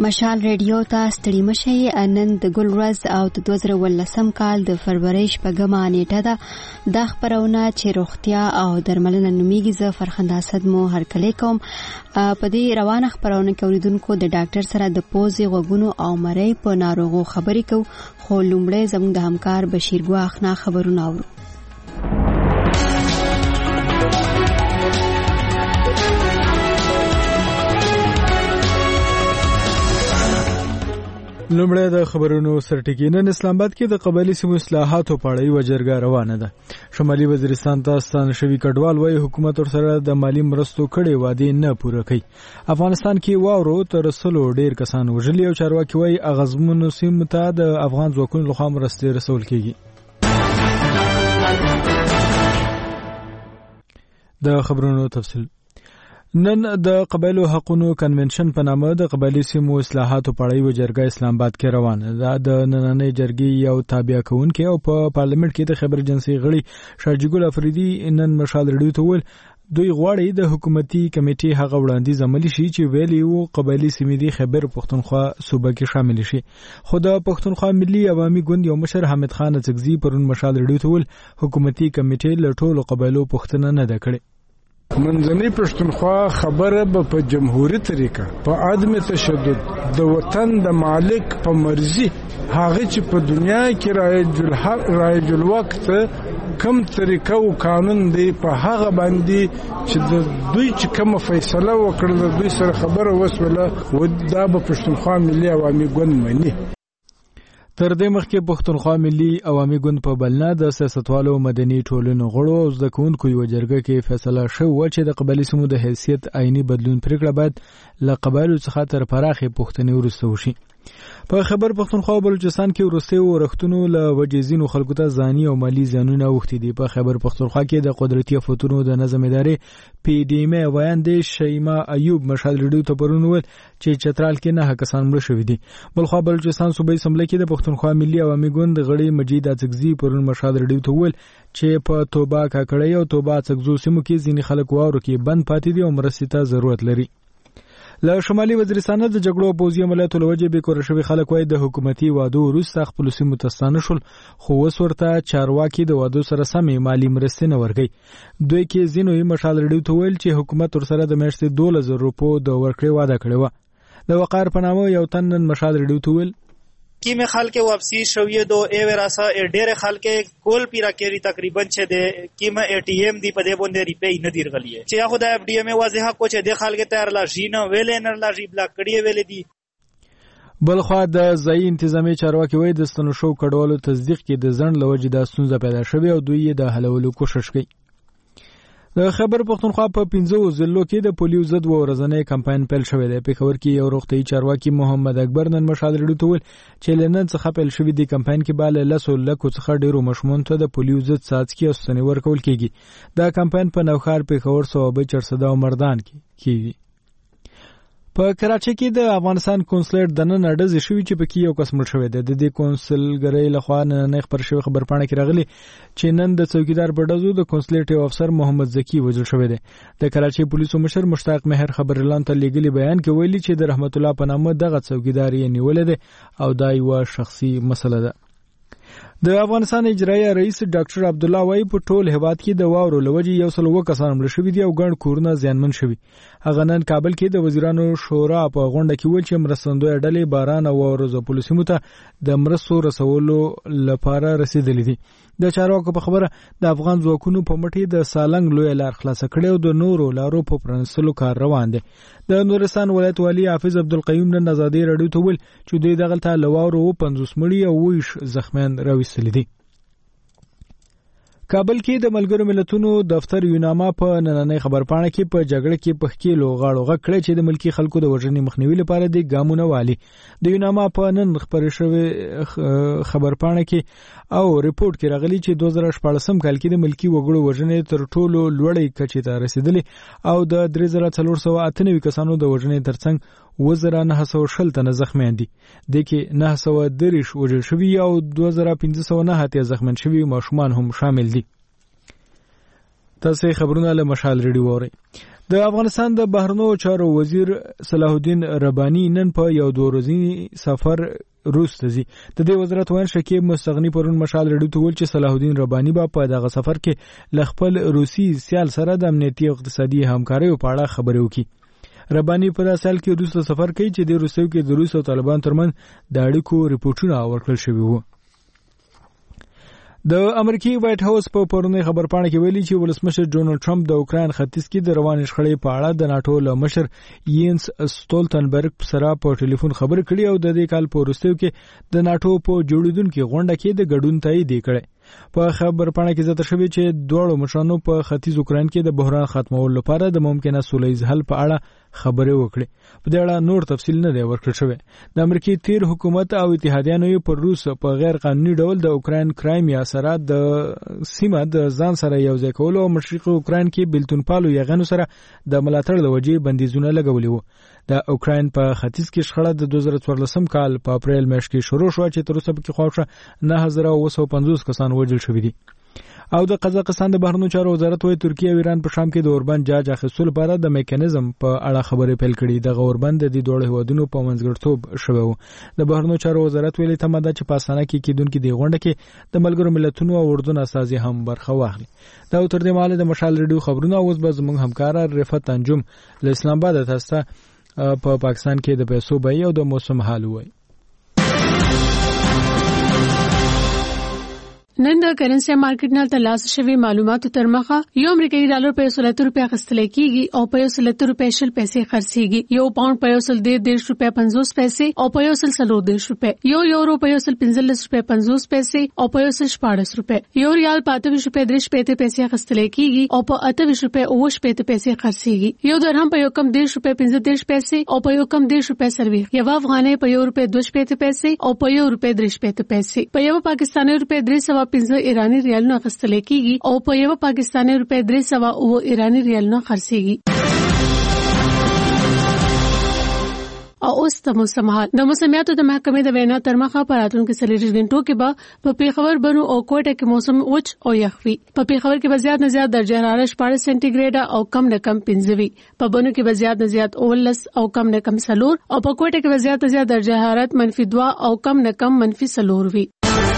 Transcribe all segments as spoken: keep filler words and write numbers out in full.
مشال ریډیو ته ستړي مشئ. نن د ګل ورځ او د دوه زره ولسم کال د فروری شپږمه نیټه ده. دا خبرونه چې روغتیا او درملنه نومیږي. زه فرخنده اسد مو هرکلی کوم. په دې روانه خبرونه کې اوریدونکو د ډاکټر سره د پوزې غوږونو او مرۍ په ناروغو خبرې کوو، خو لومړی زموږ د همکار بشیر ګواخنا خبرونه اورو. لومړی د خبرونو سرټکی. نن اسلام آباد کې د قبایلی سیمو اصلاحاتو په اړه یوه جرګه روانه ده. شمالي وزیرستان ته ستانه شوي کډوال وايي حکومت ورسره د مالی مرستو کړې وعدې نه پوره کوي. افغانستان کې واورو تر سلو ډیر کسان وژلي او چارواکي وايي اغزمنو سیمو ته د افغان ځواکونو لخوا مرستې رسول کیږي. د خبرونو تفصیل. نن د قبایلو حقوقو کنونشن په نامه د قبایلی سیمو اصلاحاتو په اړه یوه جرګه اسلام آباد کې روانه ده. د نننۍ جرګې یو تابع کوونکی او په پارلیمنت کې د خبر جنسي غړي شاجګل افریدي نن مشال ریډیو ته ویل دوی غواړي د حکومتي کمیټې هغه وړاندیز عملي شي چې ویلي وو قبایلی سیمې د خیبر پښتونخوا صوبه کې شامل شي. خو د پښتونخوا ملي عوامي ګوند یو مشر حمید خان اڅکزي پرون مشال ریډیو ته ویل حکومتي کمیټې له ټولو قبایلو پوښتنه نه ده کړې. منځنۍ پښتونخوا خبره به په جمهوریت طریقه په عدم تشدد د وطن د مالک په مرزي هغه چې په دنیا کې رایج الحق رایج الوقت کم طریقه او قانون دی په هغه باندې چې د دوی چې کوم فیصله وکړه دوی سره خبره وسوله و دا به پښتونخوا ملي عوامي ګوند مني. تر دې مخکې پښتونخوا ملي عوامي ګوند په بلنه د سیاستوالو مدني ټولنو غړو او زده کوونکو یوه جرګه کې فیصله شوه چې د قبایلي سیمو د حیثیت عیني بدلون پرېکړه باید له قبایلو څخه تر پراخې پوښتنې وروسته وشي. په خبر پښتونخوا او بلوچستان کې وروستیو ورښتونو له وجې ځینو خلکو ته ځاني او مالي زیانونه اوښتي دي. په خبر پښتونخوا کې د قدرتي آفتونو د نظم ادارې پی ډي ایم وایندې شیما ایوب مشال ریډیو ته پرون ویل چې چترال کې نه کسان مړه شوي دي. بلخوا بلوچستان صوبایي اسمبلی کې د پښتونخوا ملي عوامي ګوند غړي مجید اڅکزي پرون مشال ریډیو ته ویل چې په توبه کاکړۍ او توبه اڅکزو سیمو کې ځینې خلک واورو کې بند پاتې دي او مرستې ته ضرورت لري. له شمالي وزیرستان د جګړو او پوځي عملیاتو له وجې بېکوره شوي خلک وایي د حکومتي وعدو وروسته خپلو سیمو ته ستانه شول، خو اوس ورته چارواکي د وعدو سره سمې مالي مرستې نه ورکوي. دوی کې ځینو یې مشال ریډیو ته ویل چې حکومت ورسره د میاشتې دولس زره روپو د ورکړې وعده کړې وه. د وقار په نامه یو تن نن مشال ریډیو ته ویل کیم خلک واپسی شویه دو ای وراسا ډېر خلک کول پیرا کېری تقریبا چې د کیم ای ټی ایم دی په دې باندې ریپی نه دیرغلیه چې هغه د اف ډی ایم واضح کو چې د خلک تیار لا جینه ویلې نه لا جی بلاک کړی ویلې دي. بلخوا د ځایي انتظامی چارواکي وایي د ستنو شو کډوالو تصدیق کې د ځنډ له وجې دا ستونزه پیدا شوې او دوی یې د حلولو کوشش کوي. د خبر پښتونخوا په پنځو ضلعو کې د پولیو ضد و ورځنی کمپاین پیل شوی دی. پېښور کې یو روغتیايي چارواکي محمد اکبر نن مشال ریډیو ته ویل چې له نن څخه پیل شوي دې کمپاین کې به له لسو لکو څخه ډېرو ماشومانو ته د پولیو ضد څاڅکي او ستنې ورکول کېږي. دا کمپاین په نوښار، پېښور، صوابۍ، چرسده او مردان کې کېږي. په کراچۍ کې د افغانستان کنسولیټ د نن ډزې شوي چې پکې یو کس مړ شوی دی. د دې کنسلګرۍ لخوا نن خبر شوی خبرپاڼه کې راغلی چې نن د څوکیدار په ډزو د کنسولیټ یو افسر محمد زکی وژل شوی دی. د کراچۍ پولیسو مشر مشتاق مهر خبرلاند ته لیږلي بیان کې ویلي چې د رحمت الله په نامه دغه څوکیدار یې نیولې دی او دا یوه شخصي مسله ده. د افغانستان اجرایي رئیس ډاکټر عبد الله وايي په ټول هیواد کې د واورو لوجې یو سل اوه کسان مړه شوي دي او ګڼ کورونه زیانمن شوي. هغه نن کابل کې د وزیرانو شورا په غونډه کې ویل چې مرستندویه ډلې باران او واورو ځپلو سیمو ته د مرستو رسولو لپاره رسېدلې دي. د چارواکو په خبره د افغان ځواکونو په مټې د سالنګ لویه لار خلاصه کړې او د نورو لارو په پرانیستلو کار روان دی. د نورستان ولایت والي حافظ عبدالقیوم نن ازادي راډیو ته ویل چې دوی دغلته له واورو اووه پنځوس مړي او اووه ویشت زخمیان راویستلي دي. کابل کې د ملګرو ملتونو دفتر یوناما په نننۍ خبرپاڼه کې په جګړه کې په ښکیلو غاړو غږ کړی چې د ملکي خلکو د وژنې مخنیوي لپاره د ګامونه والي. د یوناما په نن خپرې شوې خبرپاڼه کې او ریپورت کې راغلی چې دوه زره شپاړسم کال کې د ملکي وګړو وژنې تر ټولو لوړې کچې ته رسیدلې او د درې زره څلور سوه اته نوي کسانو د وژنې ترڅنګ اووه زره نهه سوه شل تنه زخمیان دي. دې کې نهه سوه دېرش وژل شوي او دوه زره پنځه سوه نهه اتیا زخمیان شوي ماشومان هم شامل دي. تاسې خبرونه له مشال ریډیو اورئ. د افغانستان د بهرنیو چارو وزیر صلاح الدین رباني نن په یو دوه ورځنی سفر روس ته ځي. د دې وزارت وایي شکیب مستغنی پرون مشال رډو ته ول چې صلاح الدین رباني با په دغه سفر کې ل خپل روسي سیال سره د امنیتي او اقتصادي همکارۍ په اړه خبرې وکړي. رباني په داسې حال کې روس ته سفر کوي چې د روسیې کې د روس او طالبان ترمنځ د اړیکو ریپورتونه ورکړل شوي وو. د امریکای وایټ هاوس په پرونی خبرپاڼه کې ویلي چې ولسمشر ډونالد ټرمپ د اوکرين ختیځ کې د روان شخړې په اړه د ناتو له مشر یینس سټولتنبرګ سره په ټلیفون خبرې کړې او د دې کال په وروستیو کې د ناتو په جوړیدونکو غونډه کې د ګډون تایید کړي. په خبرپاڼه کې ذکر شوی چې دوه مشرانو په ختیځ اوکرين کې د بحران ختمولو لپاره د ممکنه سولهییز حل په اړه خبرې وکړي. په دې اړه نور تفصیل نه دی ورکړل شوی. د امریکای تیر حکومت او اتحادیانو پر روس په غیر قانوني ډول د اوکرين کرایمیا سره د سیمه د ځان سره یو ځای کولو او مشرقي اوکرين کې بلتون پالو یغنو سره د ملاتړ لوجې بندیزونه لګولي وو. د اوکرين په ختیځ کې شخړه د دوه زره څوارلسم کال په اپریل میاشت کې شروع شو چې تر اوسه پکې خواوشه نه هزار او سل پنځوس کسان وژل شوي دي. او د قزاقستان د بهرنیو چارو وزارت وايي ترکیه او ایران په شام کې د اوربند جاج اخیستلو لپاره د میکانیزم په اړه خبرې پیل کړي. د اوربند د دوه هیوادونو په منځګړیتوب شوی و. د بهرنیو چارو وزارت ویلي تمه ده چې په اسانه کې کېدونکې د غونډه کې د ملګرو ملتونو او اردن استازي هم برخه واخلي. دا تر دې مهاله د مشال ریډیو خبرونه اوس به زموږ همکار رفعت انجم له اسلام آباد تاسو په پا پاکستان کې د پیسو بیه او د موسم حال وایي. نن د کرنسي مارکیټ نه ترلاسه شوی معلوماتو تر مخه یو امریکایي ډالر په سل روپیا اخیستل کیږي او په سل روپیا شل پیسې خرڅيږي. یو پاوند په سل ډیرش روپیا پنځوس پیسې او په سل سلو ډیرش روپیا. یو یورو په سل پنځلس روپیا پنځوس پیسې او په سل شپاړس روپیا. یو ریال په اته روپیا درش پیسې اخیستل کیږي او په اته روپیا اووه پیسې خرڅيږي. یو درهم په یو کم درش روپیا پنځه درش پیسې او په یو کم درش روپیا سروي. یو افغانۍ په یو روپیا دوه پیسې او په یو روپیا درش پیسې. په یو پاکستاني روپیا درې سوه پنځه ایرانی ریالونه اخیستل کیږي او په یو پاکستاني روپیا درې سوه اووه ایرانی ریالونه خرڅيږي. او اوس د موسم حال. د موسمیاتو د محکمې د وینا تر مخه په راتلونکو څلوېښت غنټو کې به په پیښور بنو او کوټه کې موسم وچ او یخ وي. په پیښور کې به زیات نه زیات درجه حرارت شپاړس سانتي ګریډ او کم نه کم پنځه وي. په بنو کې به زیات نه زیات اوولس او کم نه کم څلور او په کوټه کې به زیات نه زیات درجه حرارت منفي دوه او کم نه کم منفي څلور وي.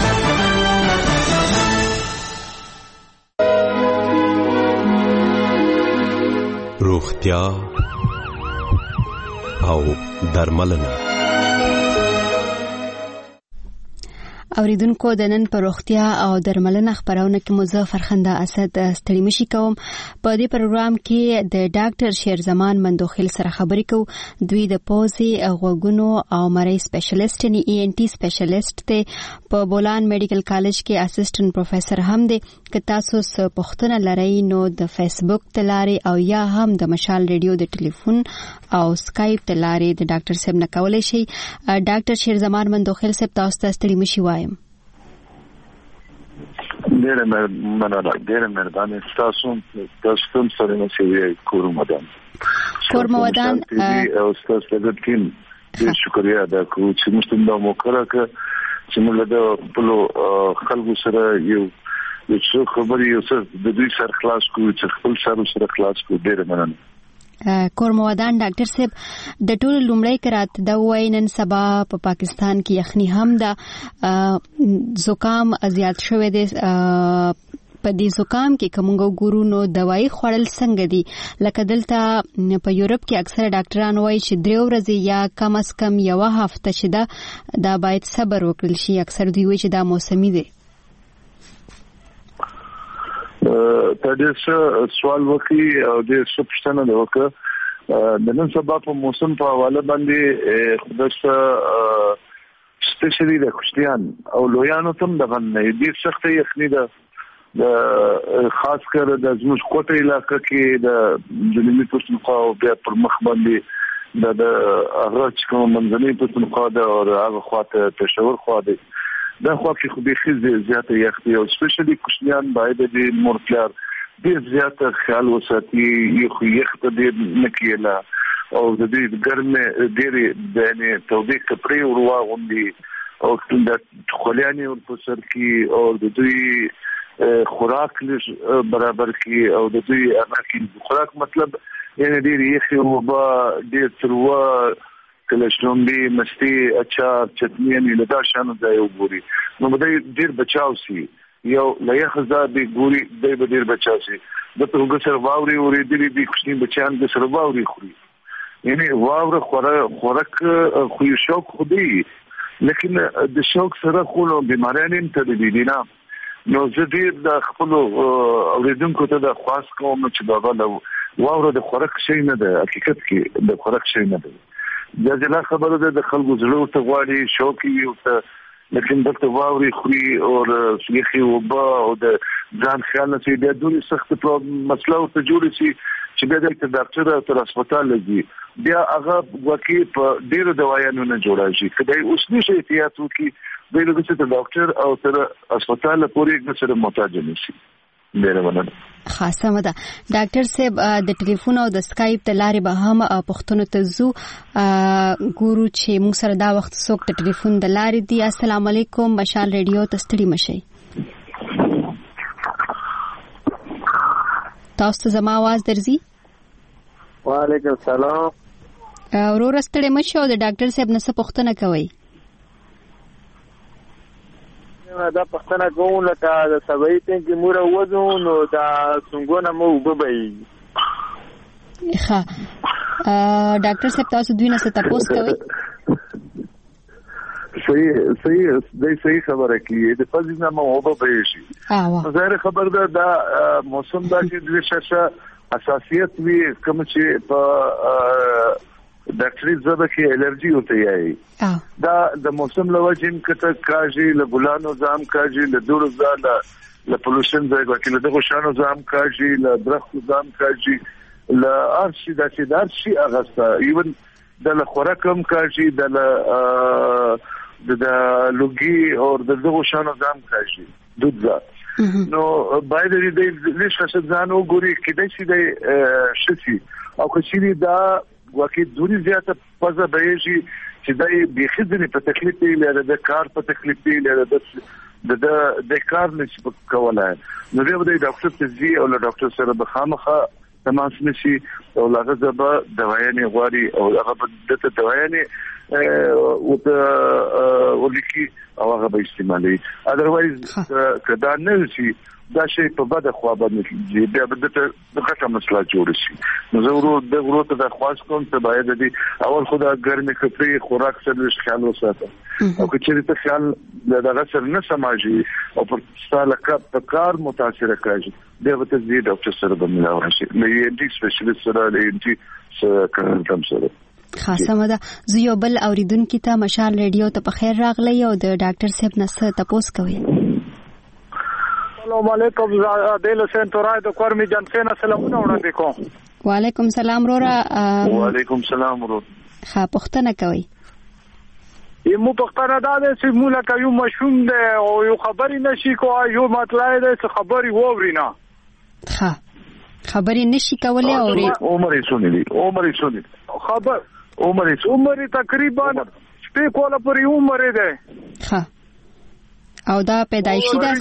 روغتیا او درملنه. اوریدونکو د نن په روغتیا او درملنه خبرونه کې مظفر خندا اسد ستړي مشي کوم. په دې پروګرام کې د ډاکټر شیرزمان مندوخیل سره خبرې کوو. دوی د پوزې غوږونو او مرۍ سپیشلیست یعنی ای ان ټي سپیشلیست ته په بولان میډیکل کالج کې اسسټنټ پروفیسور هم دی. که تاسو څه پوښتنه لرئ نو د فیسبوک تلاري او یا هم د مشال ریډیو د ټلیفون او سکایپ تلاري د ډاکټر صاحب نه کولای شئ. ډاکټر شیرزمان مندوخیل صاحب تاسو ته ستړي مشي وایم. ډېر مننه ډېر مهرباني تاسو تاسو سره مې سي کورمدان کورمدان او تاسو د ټیم د شکریا ادا کوم چې موږ د موکره ک چې موږ د خپل خلکو سره یو څه خبرې یو څه د دوی سره خلاص کوو چې خپل سره سره خلاص کوو. ډېر مننه. کورمودان ډاکټر صاحب د ټول لومړی کرات د وینن سبا په پا پاکستان کې یخني هم د زکام زیات شوه دي. په دې زکام کې کومو ګورو نو دوايي خوړل څنګه دي؟ لکه دلته په یورپ کې اکثره ډاکټران وایي چې درې ورځې یا کم از کم یو هفته چې دا دا باید صبر وکړل شي. اکثر دوی وایي چې دا موسمي دي. ته دې سوال وکړي او دې څه پوښتنه ده وکړه د نن سبا په موسم په حواله باندې خدای سپیشلی د خوشتيان او لویانو تم د باندې ډېر سخت یخني ده. د خاص کر د زموږ کوټه علاقې کې د جنوبي پښتونخوا او بیا پر مخ باندې د هغه چې کوم منځنۍ پښتونخوا ده او هغه خواته پېښور خوا ده دا خو کې خو به خزه زیاته یخني او سپیشلی کوشنیان باید د مورفلر ډېر زیاته خیال وساتي. یو یخت دې نکیلا او د دې ګرمه ډېر دنه توبې کپړې ورواغوندي او د خلیاني او په سر کې او د دوی خوراک لږ برابر کی او د دوی هغه کې خوراک مطلب یعنی ډېر یخي اوبه ډېر تروه کله شلومبي مستي اچار چټني یعنې له دا شانو ځای وګوري نو به دی ډېر بچاو سي یو له یخه ځای به ګوري دی به ډېر بچاو سي د ته وګ سره واورې اورېدلې دي کوچني بچیان د سره واورې خوري یعنی واوره خوراک خو یو شوق خو دی لیکن د شوق سره خو نو بیماریان هم تدبیر دي نه نو زه ډېر د خپلو اورېدونکو ته د خواست کوم چې بابا له واوره د خوراک شی نه ده حقیقت کې د خوراک شی نه ده دا جلا خبره ده د خلکو زړه ورته غواړي شوق یې ورته لیکن دلته واورې خوري او یخي اوبه او د ځان خیال نه سي بیا دومره سخت مسله ورته جوړه شي چې بیا د ډاکټر تر هسپتال لګي بیا هغه واقعي په ډېرو دوايانو نه جوړا شي کله اوس نشي احتیاط وکړي د لږ څه ډاکټر او تر هسپتال پورې د سره محتاج نشي ډېر مننه خاصه مده ډاکټر صاحب د ټلیفون او د اسکایپ ته لارې به هم پښتون ته زو ګورو چې موږ سره دا وخت څوک د ټلیفون د لارې دی السلام علیکم مشال ریډیو ته ستړي مشي تاسو ته زما आवाज درځي وعلیکم السلام ورور ستړي مشي او د ډاکټر صاحب نه څه پوښتنه کوي دا پښتنه کوم لکه د سبای ته کې مور وځو نو دا څنګه مو وببي ښه ډاکټر صاحب تاسو دوی نه څه تاسو کوي صحیح صحیح د صحیح خبره کې د پزینه مو وببي شي ظاهر خبر ده دا موسم دا چې د شاشه حساسیت وی کوم چې په ډاکټري زبه کې الرجي ہوتی ہے دا د موسم لوجین کته کاجی له ګلانو زام کاجی له دور زال له پولوشن ځای کې له دغه شانو زام کاجی له درخت زام کاجی له ارشي د چې دارشي اغستا ایون د خوراکم کاجی د د لوګي او د دغه شانو زام کاجی دوزا نو باید دې نشه ځانو ګوري کله چې د شتي او کچې دا واکه دوری زیاته پزه بهږي چې دای بيخي ځنې په تکلیف دی لري د کار په تکلیف دی لري د د د کار نشي کولای نو بیا د ډاکټر ته ځي او له ډاکټر سره به خامخه تماس نشي او هغه زبا دوايانې غواړي او هغه د دوايانې او د ولکي او هغه به استعمالي اذروایز کدا نه شي دا شی په بده خوا باندې بیا به د غټه مسله جوړ شي نو زه ورو د ورو ته د خواص کوم ته باید دي اول خدا ګرمي کپړې خوراک سره خیال وساته او که چیرې ته خیال د غسر نه سماجي او په سالکه په کار متاثر کاږي بیا به ته د ډاکټر سره بملاو شي نو یې د سپیشلیست سره د انټي سره کارم سره خاصه مده زه یو بل اوریدونکو ته مشال ریډیو ته په خیر راغلی او د ډاکټر صاحب نه څه تاسو کوي السلام علیکم دل حسین تورای د کورمی جنسین سلامونه وړاندې کوم وعلیکم السلام رورا وعلیکم السلام ورو ښه پښتنه کوي یمو پښتنه دا چې مولا کوي مشوم ده او یو خبري نشي کوه یو مطلب ده چې خبري وورينا ښه خبري نشي کولای او عمر یې سنلي عمر یې سنلي خبر عمر یې عمر تقریبا شپې کوله پر عمر ده ښه او دا پیدایشي ده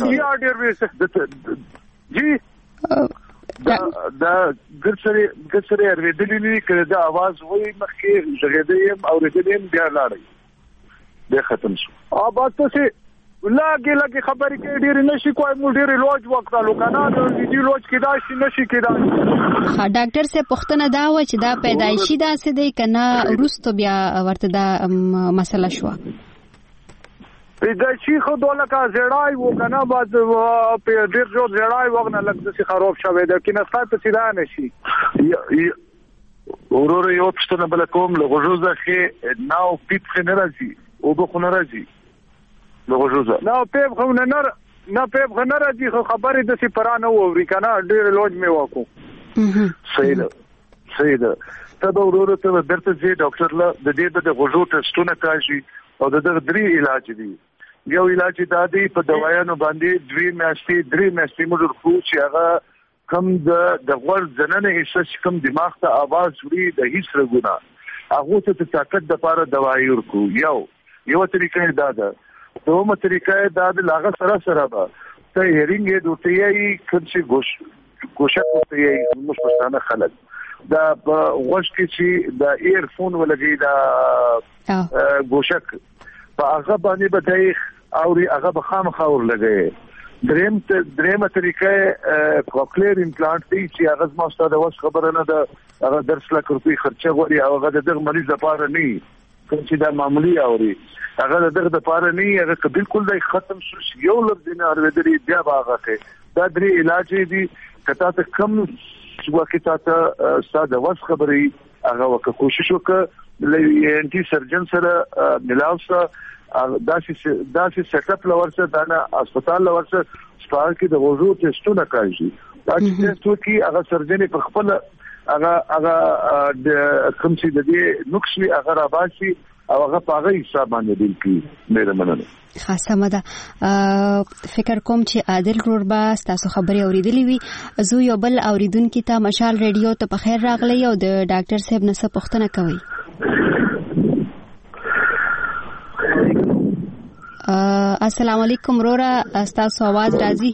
جی دا دا ګرځري ګرځري اورېدلې نه کړه دا आवाज وای مخکې ژغېدې او ورېدلې بیا لاړې بیا ختم شو اواز ته سي لاګي لاګي خبرې کې ډېر نشي کوی مو ډېر لوج وخت لو کنه دې لوج کې دا شي نشي کې دا ها ډاکټر سه پښتنه دا و چې دا پیدایشي ده څه دی کنه روستو بیا ورته دا مسله شو دا شي خو دوله کا زړای و کنه بعد په ډیر جوړ زړای وغنه لږ څه خراب شوه دا کینه ستاسو په سیدا نشي اورور یو پښتنه بل کوم له غوږه کې ناو پیپ خنه راځي او به خنه راځي له غوږه نو پیپ خو نه نه نه پیپ خو نه راځي خو خبرې د سی پرانه ووري کنه ډیر لوج می وکړو صحیح ده صحیح ده تبه اورور ته درته ځي ډاکټر له د دې د غوږو ټسټونه کوي او د درې علاج دي یو علاج دا دی په دوايانو باندې دوی میاشتې درې میاشتې موږ خو چې هغه کم د د غوړ زننه حصہ کم دماغ ته आवाज وړي د هیڅ رګونه هغه ته طاقت د لپاره دوايي ورکو یو یو طریقې دا ده دومره طریقې دا د لاغه سره سره به ته هرینګ دوتیي کړي ګوش ګوشه کوي موږ پښتانه خلک دا غوښ کې چې د ایرفون ولګي دا ګوشک په هغه باندې به او هغه به خامخا ور لګي دریم دریم طریقې کوکلیر امپلانټ دی چې هغه ما ستاسو د خبره نه ده هغه درس لکه روپی خرچه غوړي او هغه د مریض لپاره نه کوم چې دا معمولی اوري هغه دغه د لپاره نه هغه بالکل د ختم شو یو لفظ نه اوریدلی بیا باغه کې دا درې علاج دي کته ته کم وکړه ته ساده واس خبري هغه وکړه کوشش وکړه لې انټي سرجن سره ملاوسه داسې داسې سیټ اپ لورسه دا نه هسپتال لورسه سپار کې د وضو ټیسټونه کوي دا چې ټیسټو کې هغه سرجن په خپل هغه هغه د کوم چې د دې نقص وی هغه راباسي او هغه په هغه حساب باندې دل کې مېره مننه خاصه مده فکر کوم چې عادل روربا تاسو خبري اوریدلې وي زه یو بل اوریدونکو ته مشال ریډیو ته په خیر راغلی او د ډاکټر صاحب نه څه پوښتنه کوي السلام علیکم رورا تاسو आवाज راځي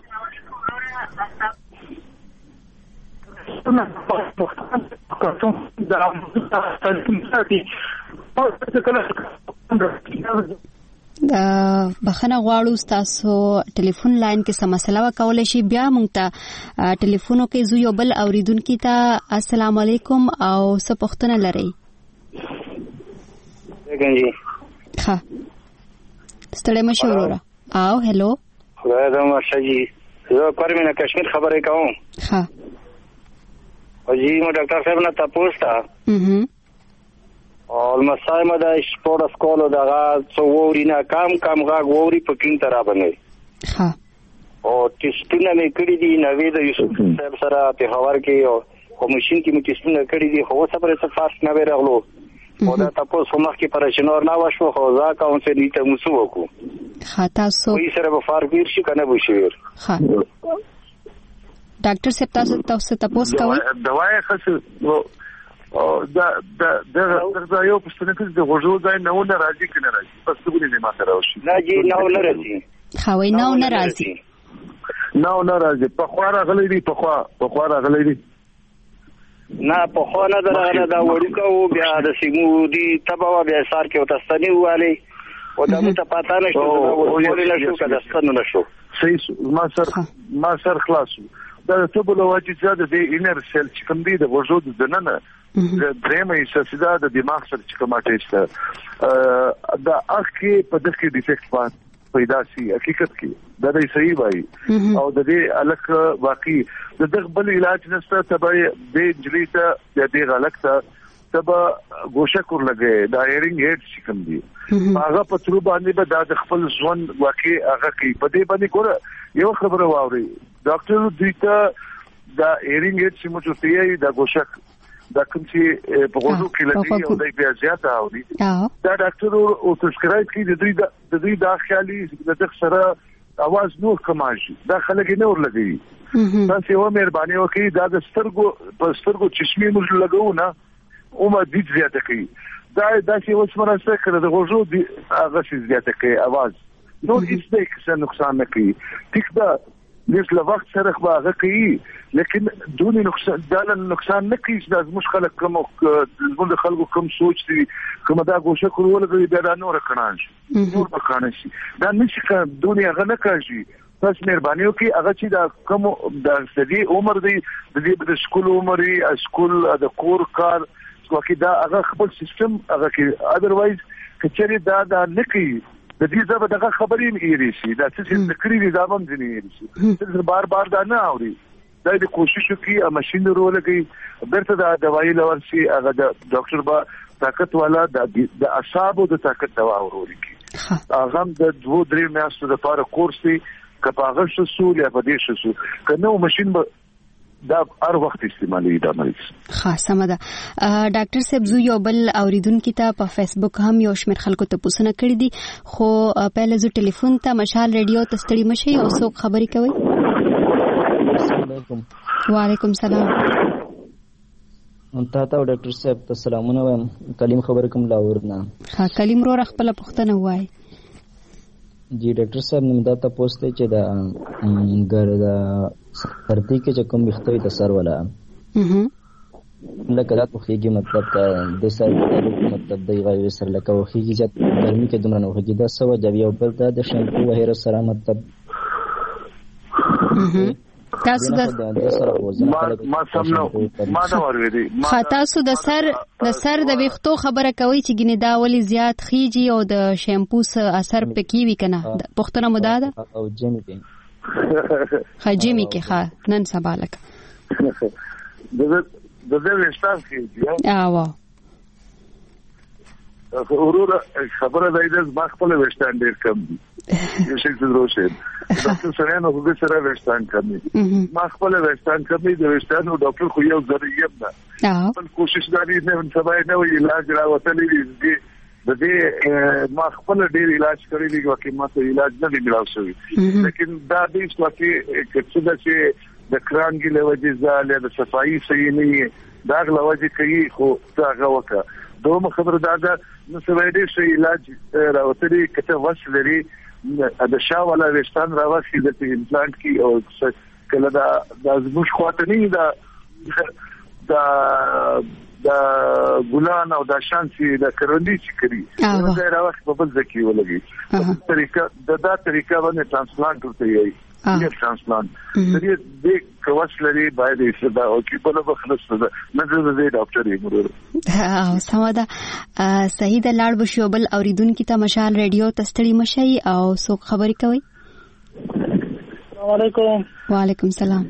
بخنه غواړو تاسو ټلیفون لاین کې سم مسله وکولای شي بیا مونږ ته ټلیفونو کې زو یو بل اوریدونکو ته السلام علیکم او څه پوښتنه لرئ ها ستړی مشه وراره او هلو خدای دې مرشدي زه پرمینه کشمیر خبرې کوم ها وجي مو ډاکټر صاحب نه تاسو ته هم او مسایمه د سپورت سکول دغه څووري نه کم کم غاغ ووري په کین تر باندې ها او ټیسټونه مې کړی دي نوې د یوسف صاحب سره په هوار کې او کومشن کې مې ټیسټونه کړی دي خو څه پرې څه فارس نه ورغلو او دا تاسو مخ کې پرېشنور نه وشو خو ځکه اون څه نیته مسو وکړو ها تاسو وې سره به فارګیر شي کنه به شي ها ډاکټر صاحب تاسو تاسو تاسو کوي دوايي خاصه او دا دا دا دا یو پښتنه کې د غوړو ځای نه ونه راځي کنه راځي پس دغه نه ماته راوشي نه جی نه نه راځي خوي نه نه راځي نه نه راځي په خوا راغلي دي په خوا په خوا راغلي دي نه په خوا نه درغله دا وړوکو بیا د سیمو دي تبا بیا سار کې وتستنی والی او دا ته پاتہ نشته دا ولې نه شو کده ستنه نشو صحیح ما سر ما سر خلاصو دا ته بل واجب زده د انر سیل چې کوم دي د وجود د ننه د درېمه حصہ سیده د دماغ سره چې کومه ټیسټ دا اخی په دغه ډیفیکټ پیدا سي حقیقت کې دا د صحیح وای او د دې الک واقعي د دغه بل علاج نشته تبه د جلیته د دې غلط ته تبه ګوشکور لګي دا هیرینګ هډ چې کوم دي هغه په تر باندې به د خپل ځوان واقعي هغه کې په دې باندې ګوره یو خبره واوري ډاکټر دیته دا هیرینګ هډ چې موږ ته یې دا ګوشک دا کوم چې په غوږو کې لګي او د بیا زیاته اوري دا ډاکټر او تشکرایت کې د دوی د دوی د خیالي د دغه سره اواز نور کماشي دا خلک نه ور لګي دا څه و مهرباني وکړي دا د سترګو په سترګو چشمه موږ لګو نه او ما دې زیاته کوي دا دا چې اوس مرسته کړه د غوږو دی هغه شي زیاته کوي اواز نور هیڅ دې څه نقصان نه کوي ټیک دا لږ له وخت سره خو هغه کوي لیکن دونی نقصان دا نقصان نه کوي چې د مشکل کوم د خلکو کوم سوچ دي کوم دا ګوشه کول کوي دا نور کنان شي نور بخانه شي دا نشي دونی هغه نه کوي بس مهرباني وکي هغه چې دا کوم د سدي عمر دی د دې د سکول عمر ای سکول د کور کار وکي دا هغه خپل سیستم هغه کې اذروایز کچري دا دا نه کوي د دې ځبه دغه خبرې مېری شي دا چې ذکرې دي دا هم ځنی شي چې بار بار دا نه اوري دا د کوشش کوي ا ماشين رول کوي برته دا دوايي لور شي هغه د ډاکټر با طاقت والا د اعصابو د طاقت دوا وروري کوي هغه د دوه درې میاشتو لپاره کورس دی کپاغه شو سول یا پدې شو کنه ماشين دا هر وخت استعمالي دا مریض خاصه مده ډاکټر صاحب زو یو بل اوریدونکو ته په فیسبوک هم یو شمېر خلکو ته پوښتنه کړې دي خو پهله زو ټلیفون ته مشال ریډیو ته ستړي مشي او څوک خبري کوي السلام علیکم وعلیکم السلام انت ته ډاکټر صاحب ته سلامونه وایم کلیم خبر کوم لاور نه ها کلیم رو خپل پوښتنه وای جی ډاکټر صاحب نن دا تاسو ته چې دا ګر دا سردی کې چې کوم وختوي د سر ولا لکه دا خوږي مطلب د سر مطلب د غوي سر لکه خوږي چې ګرمي کې دومره نه خوږي دا سو جواب یو بل دا د شیمپو وهره سره مطلب تاسو د ما سمنو ما دا ورېدي خا تاسو د سر د سر د ویختو خبره کوي چې ګنې دا ولې زیات خيږي او د شیمپو سره اثر پکې وی کنه پښتنه مو دا او جمی کې خجمی کې ښه نن سبا لک د د د وشتان کې اوه ورور خبره ده د ما خپل وشتان ډیر کم دي یو شي څه دروشه ډاکټر سره نو هغه سره وشتان کم دي ما خپل وشتان کم دي د وشتان او ډاکټر خو یو ضروري ده خپل کوشش داري نه سبا نه وی علاج راوتلې دي د دې ما خپل ډیر علاج کړی دی چې ما ته علاج نه دی ملاو شوی لیکن دا دې چې کڅه چې د کرانګي له وجې ځاله د صفائی صحیح نه دا غلوځي کوي خو دا غوکه دوه خبر دا ده نو سویډي شي علاج راوتري کته وس لري د شاوله وشتان راوځي د امپلانټ کی او کله دا د زموږ خواته نه دا دا د ګلان او د شانسي د کروندي چې کړی دا راوځي په بل ځکه ولګي په طریقه د دا طریقه باندې ترانسپلانټ ورته یي یو ترانسپلانټ دې د کوس لري باید یې دا او چې په لږه خلاص ده نه زه ډاکټر یم ورور او سماده صحیح د لاړ بشو بل اوریدونکو ته مشال ریډیو تستړي مشي او څوک خبري کوي السلام علیکم وعلیکم السلام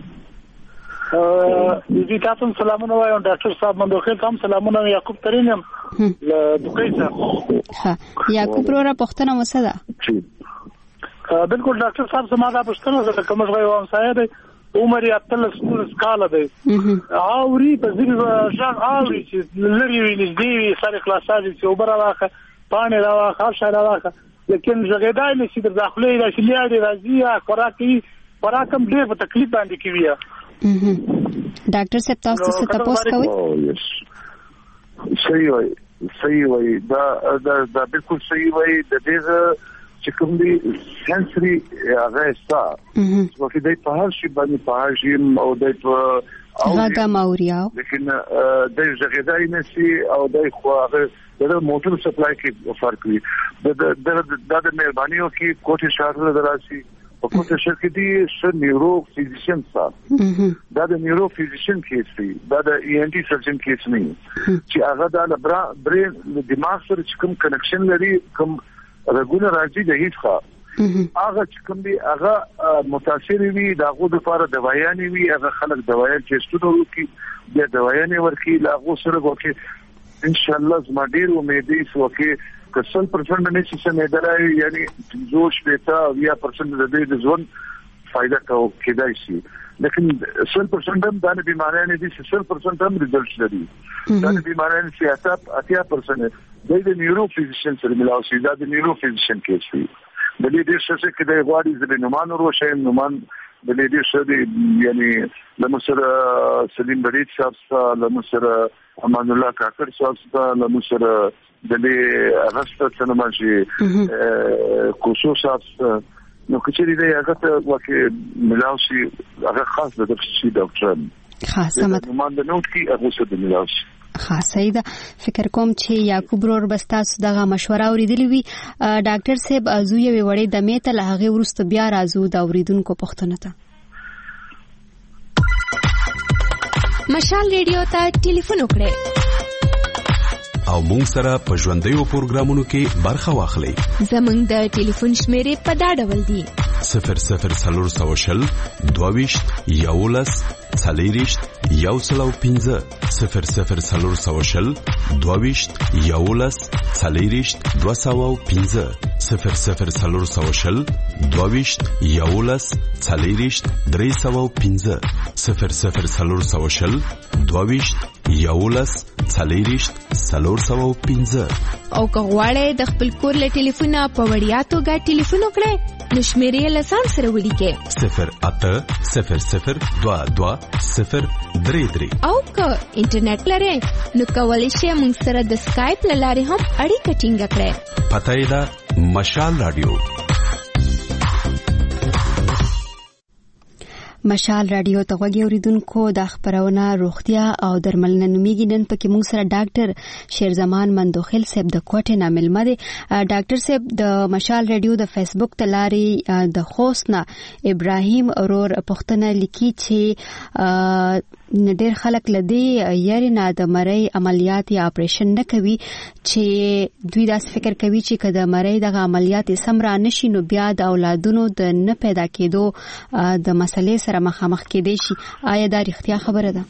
دې تاسو سلامونه وایم ډاکټر صاحب مندوخه تاسو سلامونه یعقوب ترين یم له دوکیسه ها یعقوب ورا پښتنه مسدا بالکل ډاکټر صاحب زما دا پښتنه زه کوم ځای وم ساده دی عمر یې اتلس نور سکاله دی اوري په ځینې ځان اوري چې لري ویني دی سره خلاصادي چې وبره واخه پانی راواخه شاله واخه لیکن زګیدای نشي د داخلي د شلیاري راځي خوراکي خوراکم ډېر په تکلیف باندې کوي ډاکټر صاحب تاسو څه تاسو کوي صحیح وای صحیح وای دا دا بالکل صحیح وای د دې چې کوم دي سنسري هغه ستا چې د په هر شي باندې په هر شي او د په هغه ماوریاو لیکن د زګیدای نشي او د خو هغه د موټر سپلای کې فرق وي د د د مهربانيو کې کوټه شهر دراسي او کوټه شهر کې دي ش نیورو فزیشن صاحب دا د نیورو فزیشن کیس دی دا د ای ان ټي سرجن کیس نه چې هغه د برین دماغ سره کوم کنکشن لري کوم رګونه راځي د هیڅ ښه هغه چې کوم دی هغه متاثر وي داغه د لپاره دوايانې وي هغه خلک دوايان چې ستونو وکي د دوايانې ورکی لاغه سره وکي ان شاء الله زما ډیر امید دي چې کسل پرسنټ نه شي سمېدلای یعنی جوش بیتا یا پرسنټ د دې د ځون فائدہ کو کېدای شي لیکن سل پرسنټ هم د بیماریو نه دي سل پرسنټ هم ریزلټ لري د بیماریو چې اتیا پرسنټ د نیورو فزیشن سره ملاو شي دا د نیورو فزیشن کې شي د دې د څه کې د غواړي د نومان وروشه نومان د دې څه دی یعنی لمسر سلیم بریټ صاحب لمسر امان الله کاکر صاحب لمسر د دې اغسطه څنګه کوشو صاحب نو کچېری دی هغه ته واکه ملاو شي هغه خاص د شي ډاکټر خاصه مت نومان د نوټ کې هغه څه د ملاو شي خاصه ده فکر کوم چې یعقوب رور بستاس دغه مشوره اوریدلې وي ډاکټر صاحب ازو یې وړې د میته لغه ورسته بیا راځو د اوریدونکو پښتنه ته مشال ریډیو ته ټلیفون وکړئ او مونږ سره په ژوندۍ پروګرامونو کې برخه واخلئ زمونږ د ټلیفون شمیرې په دا ډول دي صفر صفر څلور سوه شل دوه ویشت یولس څلېرویشت یو سل او پنځه صفر صفر څلور سوه شل دوه ویشت یولس څلېرویشت دوه سوه او پنځه صفر صفر څلور سوه شل دوه ویشت یولس څلېرویشت درې سوه او پنځه صفر صفر څلور سوه شل دوه ویشت یولس څلېرویشت څلور سوه او پنځه او که غواړئ د خپل کور له ټلیفونه په وړیا توګه ټلیفون وکړئ نو شمیرې له ځان سره ولیکئ صفر اته صفر صفر دوه دوه صفر درې درې او که انټرنیټ لرئ نو کولی شئ موږ سره د سکایپ له لارې هم اړیکه ټینګه کړئ پته یې ده مشال رادیو مشال رادیو ته غوږی اوریدونکو د خبرونه روغتیا او درملنه نومیږي. نن پکې موږ سره ډاکټر شیرزمان مندوخیل صاحب د کوټې نه ملمه دي. ډاکټر صاحب د مشال رادیو د فیسبوک تلاري د خوست نه ابراهیم اورور پښتنه لیکي چې ډېر خلک لدی یاري نه د مری عملیات یا اپریشن نه کوي چې دوی داس فکر کوي چې کله مری د عملیات سمرا نشي نو بیا د اولادونو د نه پیدا کېدو د مسلې سره مخامخ کېدې شي. آیا دا رښتیا خبره ده؟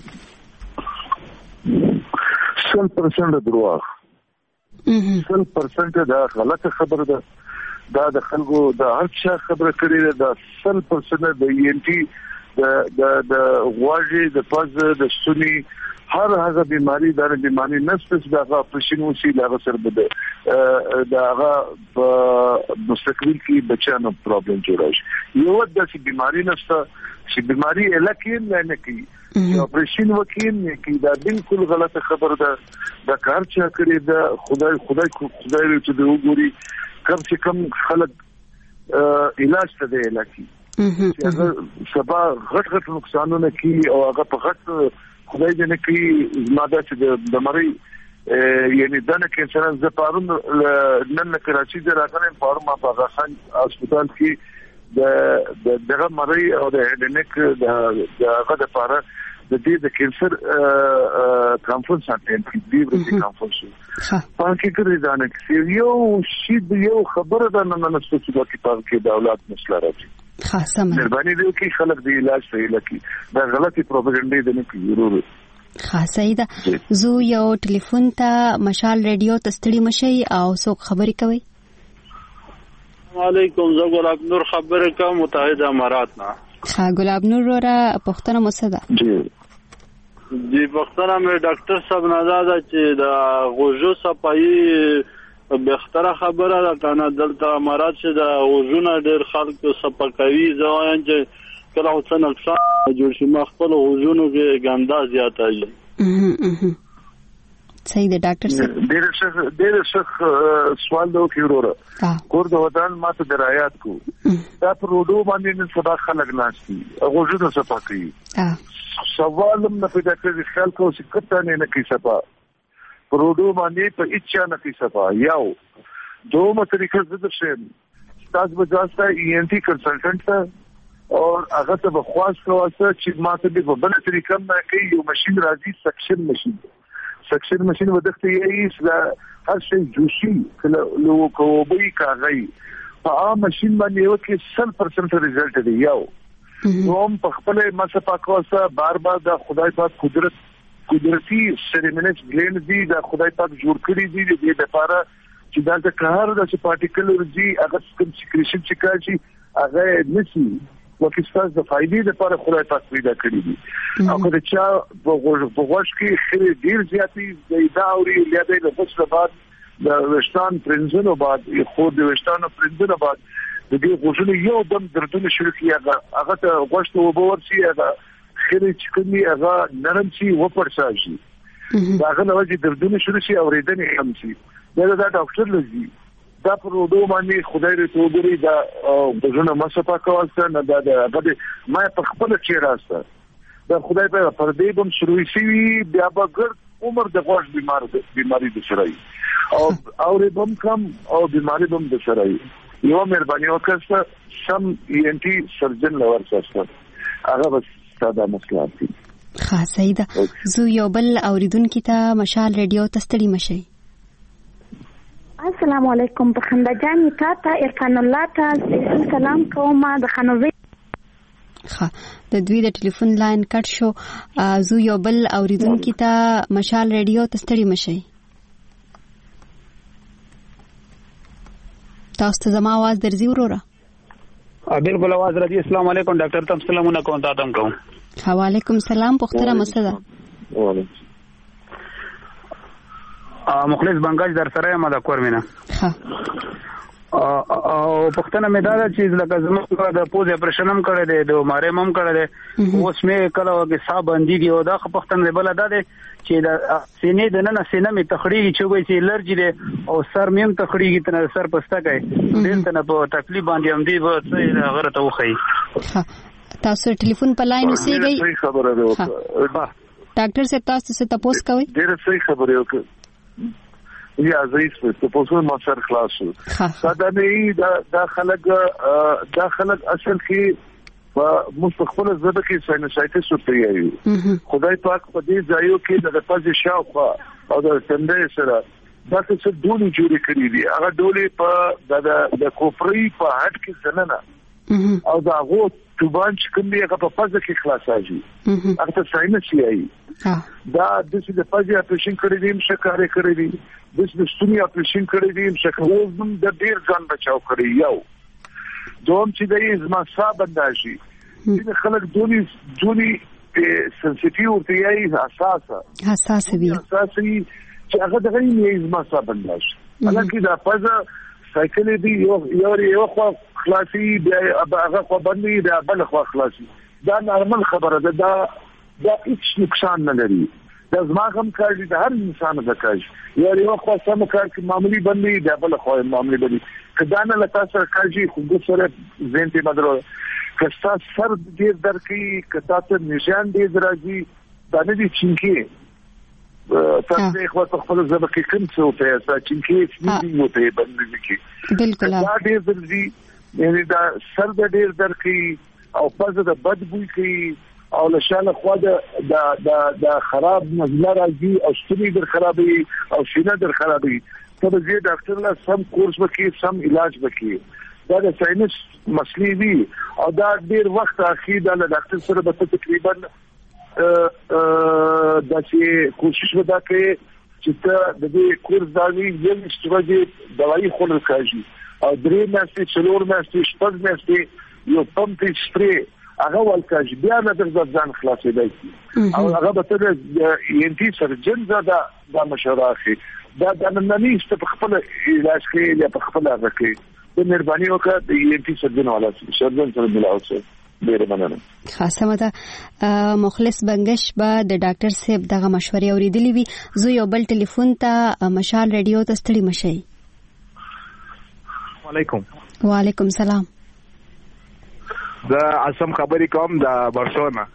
سل پرسنټ دروغ، سل پرسنټ دا غلطه خبره ده. دا د خلکو د هر چا خبره کړې ده. دا سل پرسنټ د ای ان ټي د د د غواړي د پز د سونی هر هغه بیماری دا بیماری نفس دا اپریشن وسی دا سر بده دا هغه مستقبل کې بچانو پرابلم جوړای یو د بیماری نفس چې بیماری الکین نه کوي اپریشن وکین نه کوي. دا بالکل غلطه خبره ده. دا کار چې کړی دا خدای خدای خدای ته دی وګوري کم چې کم خلک علاج ته دی لکه چې هغه سبا غټ غټ نقصانونه کوي او هغه په غټ خدای دې نه کوي ماده چې د مری یعنی دنه کینسر ز پارون نن کراچي د راغلم پارو ما په غاخان هسپتال کې د دغه مری او د هډنیک د هغه د پاره د دې د کینسر کانفرنس اټینډ کړي دی ورته کانفرنس پاکي کړی دا نه چې یو شی یو خبره ده نه نه څه چې په د اولاد مسله راځي. خاصه مهرباني دی چې خلک دی علاج صحیح لکي دا غلطي پروپاګاندا دی نه کوي ضرور. خاصه ده زو یو ټلیفون ته مشال رادیو تستړي مشي او څوک خبري کوي. وعلیکم زه ګلاب نور خبره کوم متحده امارات نه. ها ګلاب نور ورا پښتنه مسده جی جی پښتنه مې ډاکټر صاحب نازاده چې دا غوجو صفایي بهتره خبره ده کنه دلته امارات چې دا غوجونه ډېر خلک صفاکوي ځوان چې کله څه نقصان جوړ شي ما خپل غوجونو کې ګندا زیاته دي. صحیح ده ډاکټر صاحب. ډېر ښه ډېر ښه سوال دا وکړو کور د وطن ماته درایات کو دا پر روډو باندې نن سبا خلک ناشتي غوجونه صفا کوي. سوالم نه پیدا کوي خیال کو چې کته نه نه کوي صفا پر روډو باندې په اچا نه کوي صفا. یو دوه طریقې زده شم تاسو به ځاسته ای ان ټي کنسلټنټ ته او هغه ته بخواست کواسته چې ماته به په بل طریقه نه کوي یو ماشين راځي سکشن ماشين سکشن ماشين ودخته یې چې هر شي جوشي کله لو کوبي کاغی په عام ماشين باندې یو کې سل پرسنټ ریزلټ دی. یو نوم په خپل مسپا کوسه بار بار د خدای پاک قدرت قدرتي سریمنس ګلند دی د خدای پاک جوړ کړی دی د لپاره چې دا د کار د پارټیکل ورځي هغه کوم سکریشن چې کوي هغه نسی وکیستاز د فائدې لپاره خدای پاک پیدا کړی دي. او کله چې په غوښ کې خېر ډیر زیاتی زیاده اوري لیاده د فصل بعد د وشتان پرنځونو بعد خو د وشتانو پرنځونو بعد د دې غوښنه یو دم دردونه شروع کیږي هغه ته غوښ ته وبور شي هغه خېر چې کومي هغه نرم شي و پړسا شي دا هغه نوځي دردونه شروع شي اوریدنه هم شي دا د ډاکټر لږي دا پر وډو باندې خدای دې توګري دا بزونه مسپا کواسته نه دا د ما په خپل چې راسته دا خدای په پردې بم شروع شي بیا به ګر عمر د غوښ بیمار بیماری د شرای او اورې بم کم او بیماری بم د شرای. یو مهرباني وکړه سم ای ان ټي سرجن لور سره هغه بس ساده مسله دي. خاصه ده زو یو بل اوریدونکو ته مشال رادیو تستړي مشي. السلام علیکم بخنده جانی تا تا ارفان الله تا سلام کوم د خنوي ها د دوی د ټلیفون لاین کټ شو زو یو بل اوریدونکو ته مشال رادیو تستړي مشي. تاسو ته زما आवाज درځي وروره؟ بالکل आवाज راځي. السلام علیکم ډاکټر تم سلامونه کوم تاسو کوم. وعلیکم السلام پختره مسده. وعلیکم مخلص بنگاج در سره ما د کورمینه. ها او پښتنه مې دا چې لکه زموږ د پوز اپریشن هم کړی دی د مارې هم کړی دی اوس مې کله کې صاحب باندې دی او دا پښتنه بل دا دی چې د سینې د نن سینې مې تخړیږي چې وایي چې الرجی دی او سر مې هم تخړیږي تر سر پسته کوي دلته نه په تکلیف باندې هم دی به څه غره ته وخی. تاسو ټلیفون په لاین اوسېږئ. صحیح خبره ده وکړه ډاکټر صاحب تاسو څه تاسو کوي؟ ډېر صحیح خبره وکړه یا زیس په تاسو ما سر خلاص شو. دا نه دا دا خلک دا خلک اصل کې په مستقبل زده کې ساینسایټس ورته یایو. خدای پاک په دې ځایو کې د پزې شاوخوا او د تندې سره دا څه ډولې جوړې کړې دي. هغه ډولې په د د کوپري په هټ کې څنګه او دا غو توبان چې کوم دی هغه په پزه کې خلاصاږي. هغه ته ساينس یایي. دا د څه د پزې اپریشن کړی دی چې کار کړی دی. د څه ستوني اپریشن کړی دی چې کوم د ډیر ځان بچاو کړی یو. دوم چې د زما صاحب انداشي چې خلک دونی دونی سنسټیو ته یې حساسه حساسه وي حساسه چې هغه دغه یې زما صاحب انداشي. حالانکه دا پزه سایکل دی یو یو یو خو خلاصي بیا هغه خو باندې دا بل خو خلاصي. دا نارمل خبره ده. دا دا هیڅ نقصان نه لري. دا زما هم کار دي هر انسان د کاج یو یو خو سم کار کې معمولی باندې دا بل خو معمولی باندې کدا نه لتا سره کاجي خو ګسره زینتي مدرو کستا سر دې درکې کدا ته نشان دې درځي دا نه دي چینکي تاسو خو په خپل ځبه کې کوم څه وته چې چینکي سني وته باندې کې بالکل دا دې درځي یعنی دا سر دې درکې او پزه د بدبوئی کې او لشاله خو دا دا دا خراب نظر راځي او ستوني در خرابي او شینه در خرابي. ته به ډاکټر له سم کورس وکړي سم علاج وکړي. دا د ساينس مسلې دي او دا ډیر وخت اخی دا له ډاکټر سره به تقریبا دا چې کوشش ودا کوي چې ته د دې کورس داوی یو استوجه دوايي خور راځي او درې میاشتې څلور میاشتې شپږ میاشتې یو پمپ سپری هغه ولکاج بیا نه د ځان خلاصې دی او هغه به ته د ان ټي سرجن زده دا مشوره اخی. دا د نننی است په خپل علاج کې یا په خپل هغه کې د مهرباني وکړه د ان ټي سرجن والا سرجن سره ملاوسه ډیر مننه. خاصه مته مخلص بنگش به د ډاکټر صاحب دغه مشورې اوریدلې وي. زه یو بل ټلیفون ته مشال رادیو ته ستړي مشي. وعلیکم وعلیکم سلام. دا اسم خبرې کوم د برشلونه.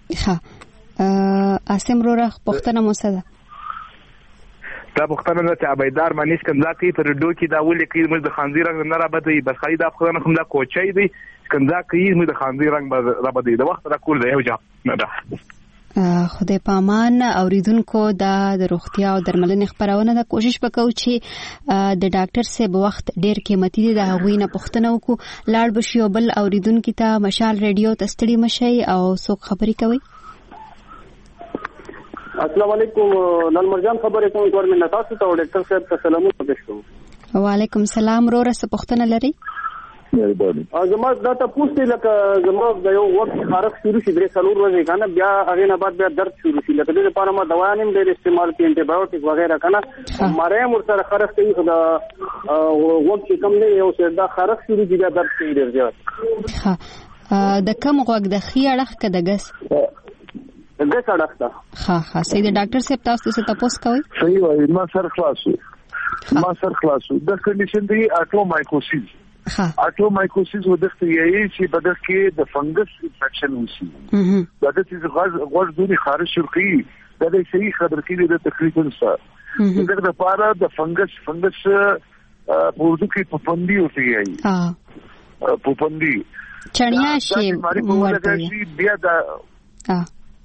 ها اسم روره پښتنه موسده دا پښتنه د عبیدار مانیس کنده کی پر ډو کی دا ولې کی موږ د خانزی رنگ نه را بده بس خالد افغان هم دا کوچای دی کنده کی موږ د خانزی رنگ را بده د وخت را کول دی یو جا نه ده. خدای پامان اوریدونکو د روغتیا او درملنې خبرونه د کوشش وکاو چې د ډاکټر صاحب وخت ډیر قیمتي دی. د هغوی نه پوښتنه وکړو لاړ بشي بل اوریدونکو ته مشال رادیو ته ستړي مشي او څوک خبرې کوي. السلام علیکم نن مرجان خبرې کوم ګورنمنت تاسو ته ډاکټر صاحب ته سلامونه پېښ کوم. وعلیکم سلام روره څه پوښتنه لري؟ زما دا تاسو ته لکه زما د یو وخت خارق شروع شي درې څلور ورځې کنه بیا هغه نه بعد بیا درد شروع شي لکه د لپاره ما دوا نیم ډېر استعمال کوي انټي بایوټیک وغیرہ کنه ماره مر سره خارق کوي خدا وخت کم نه یو څه دا خارق شروع دي درد کوي ډېر زیات. ها د کم غوږ د خي اړه کده ګس دغه سړکته ها ها سید ډاکټر صاحب تاسو څه تاسو کوي؟ صحیح وایي ما سر خلاصو ما سر خلاصو د کنډیشن دی اټومایکوسیس. ها اټومایکوسیس ودغه یی چې بدن کې د فنګس انفیکشن وشي. دا د چې غاز غوړ دونی خارج شرقي دا د صحیح خبر کې د تقریبا سره دغه لپاره د فنګس فنګس په ورته کې پپندي وتی یی. ها پپندي چړیا شی ورته بیا دا ها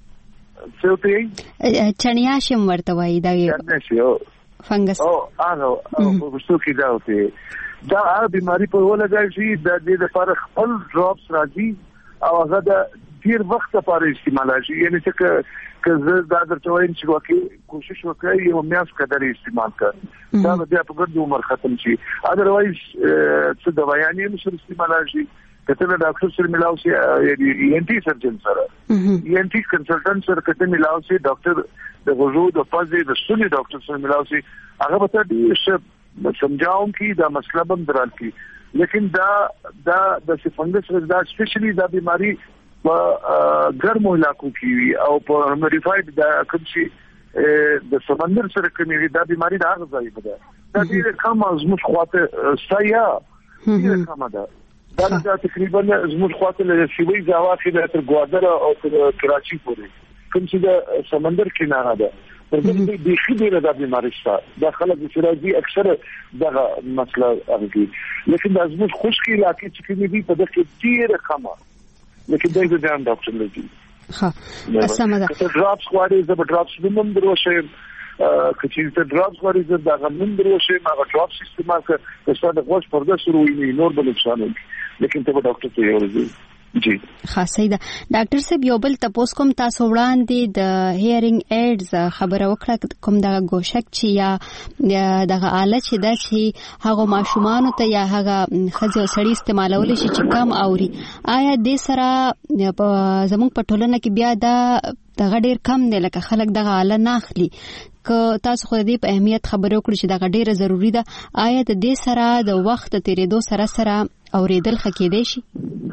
څه چړیا شی ورته وای دا فنګس او هغه په وشو کې دا وته دا هر بیماری په ولګای شي د دې لپاره خپل ډراپس راځي او هغه د ډیر وخت لپاره استعمال شي. یعنی چې که زه دا درته وایم چې واقعي کوشش وکړئ یو میاشت قدر استعمال کړئ دا بیا په ګرد عمر ختم شي. اذروایز څه دوايانې هم سره استعمال شي کته د ډاکټر سره ملاو شي یعنی ان ټي سرجن سره ان ټي کنسلټنټ سره کته ملاو شي ډاکټر د غوږو د پزې د ستوني ډاکټر سره ملاو شي هغه به ډیر سمجھاؤں کی دا مسئلہ بم درال کی. لیکن دا دا د فنگس دا اسپیشلی دا بیماری په ګرمو علاقو کې او په مودیفاید دا کوم شي د سمندر سره کوي دا بیماری دا غځای ده دا ډیره کم از مش خواته سیا ډیره کم ده دا تقریبا زموږ خواته له سیوی ځاوا کې تر ګوادر او تر کراچي پورې کوم چې د سمندر کناره ده د دې د خبره د بیماری شته د خلک چې راځي اکثر دغه مسله هغه لیکن د زموږ خشکی علاقې چې کومې دي په دغه ډیره کمه لیکن دا د ځان ډاکټر لګي ها سمه ده د ډراپس غواړي د ډراپس نوم دروشه کچې ته ډراپس غواړي د دغه نوم دروشه هغه ډراپس استعمال کړه چې څنګه د غوښ پرده سره وي نور بل نقصان وي لیکن ته ډاکټر ته یو جی خاصه ده ډاکټر صاحب یو بل تاسو کوم تاسو وړاندې د هیرینګ ایډز خبره وکړه کوم د ګوشک چې یا دغه آله چې د چې هغه ماشومان ته یا هغه خځو سړی استعمالول شي چې کم اوري آیا د سره زموږ په ټولنه کې بیا دا دغه ډیر کم دی لکه خلک دغه آله نه اخلي که تاسو خو دې په اهمیت خبرو کړی چې دغه ډیره ضروری ده آیا د دې سره د وخت تیریدو سره سره اوریدل خکېدې شي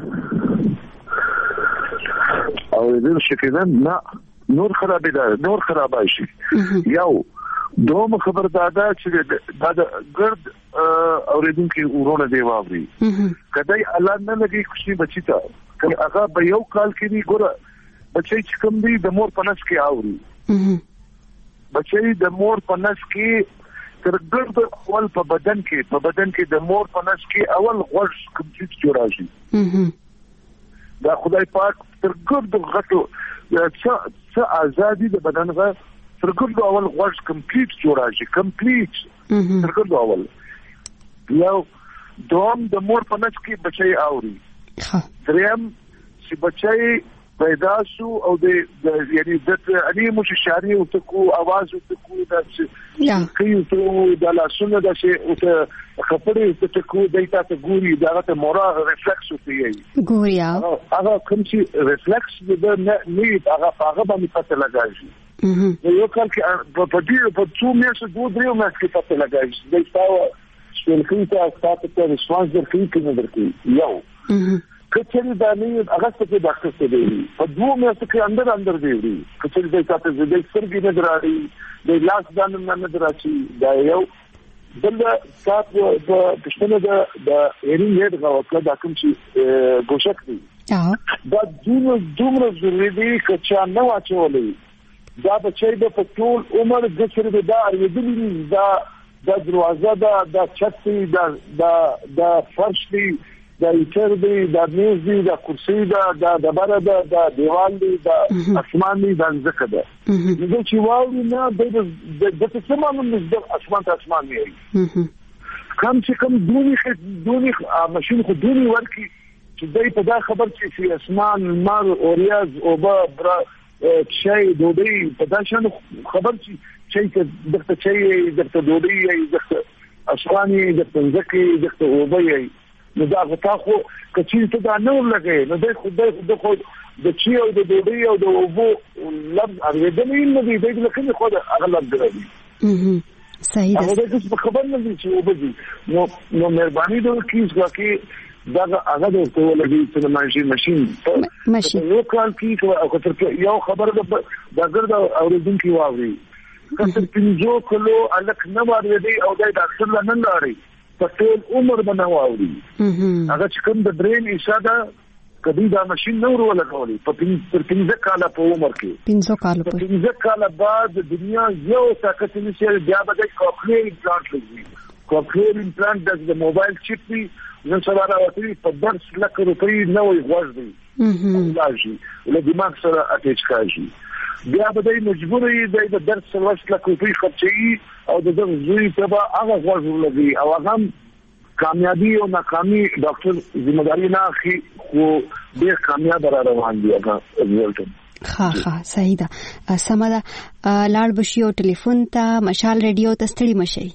اوریدل شي کېدل نه نور خرابې ده نور خرابای شي یو دوم خبر دادا چې دا د ګرد اوریدونکو ورونه دی واوري کدی الله نه لګي خوشي بچی ته کله هغه به یو کال کې دی ګوره بچی چې کوم دی د مور په نس کې اوري بچی د مور په نس کې تر ګرد اول په بدن کې په بدن کې د مور په نس کې اول غوږ کمپلیټ جوړاږي دا خدای پاک تر ګرد غټو څه څه ازادي د بدن غا تر ګرد اول غوږ کمپلیټ جوړاږي کمپلیټ تر ګرد اول یو دوم د مور په نس کې بچی اوري دریم چې بچی پیدا شو او د یعنی د اني مششاري او تکو आवाज او تکو د کیو ته د لاسونو د شي او ته خپړې تکو دایته ته ګوري دا ته مورا ریفلکس وي ګوري هغه کوم چې ریفلکس د نه هغه هغه باندې پته لګایي نو یو کال کې په دې په څو میاشتو دوه درې میاشتې کې پته لګایي دا تاسو شپږ کال تاسو ته ریسپانس درکې کې درکې یو کچری دا نه هغه څه ډاکټر څه دی په دوه میاشتو کې اندر اندر دی کچری دا تاسو د دې سرګي نه دراري د لاس دانو نه دراشي دا یو بل تاسو د پښتنه د د هیرینګ هډ غوښتل دا کوم چې ګوشک دی دا دومره دومره ضروري دی چې نه واچولې دا بچي د پټول عمر د سره دا اړیدلی دا د دروازه دا د چت دا د د فرش دی دا ایتر دی دا میز دی دا کرسی دا دا دبره دا دا دیوال دی دا اسمان دی دا ځکه ده نو چې واوري نه د د څه معلوم د اسمان ته اسمان نه وي کم چې کم دونی دونی ماشين خو دونی ورکی چې دای په دا خبر چې اسمان مار اوریاز او با شي دوی په دا شان خبر چې چې دغه چې دغه دوی دغه اسماني دغه ځکه دغه وبای نو دا غتا خو کچې ته دا نور لګي نو د خدای د خو د چی او د دوی او د وبو لب اړېدل نه دی د لکه خو د اغلب دی صحیح ده هغه د خبر نه دي چې وبدي نو نو مهرباني دوی کیږي چې دا هغه د ټول لګي چې ماشين ماشين ماشين یو کال کې او کتر یو خبر د ګرد اوریدونکو واوري کتر پنځو کلو الک نه واردې او د ډاکټر لنن لاري په ټول عمر باندې واوري هغه چې کوم د برین اشاده کدی دا ماشين نور ولا کولی په پنځه کاله په عمر کې پنځه کاله په پنځه کاله بعد دنیا یو طاقت نشي بیا به کوکلیر امپلانت لګي کوکلیر امپلانت د موبایل چیپ دی نن سبا راوتی په درس لکه روپی نوې غوښ دی لاشي له دماغ سره اټیچ کاږي بیا به د مجبورې د درس سره لکه روپی خرچي او د دغه زوی ته به هغه غوښ لګي او هغه کامیابی او ناکامي ډاکټر ذمہ داری نه اخی خو ډیر کامیاب را روان دي هغه رزلټ ها ها صحیح ده سمه ده لاړ بشي او ټلیفون ته مشال ریډیو ته ستړي مشي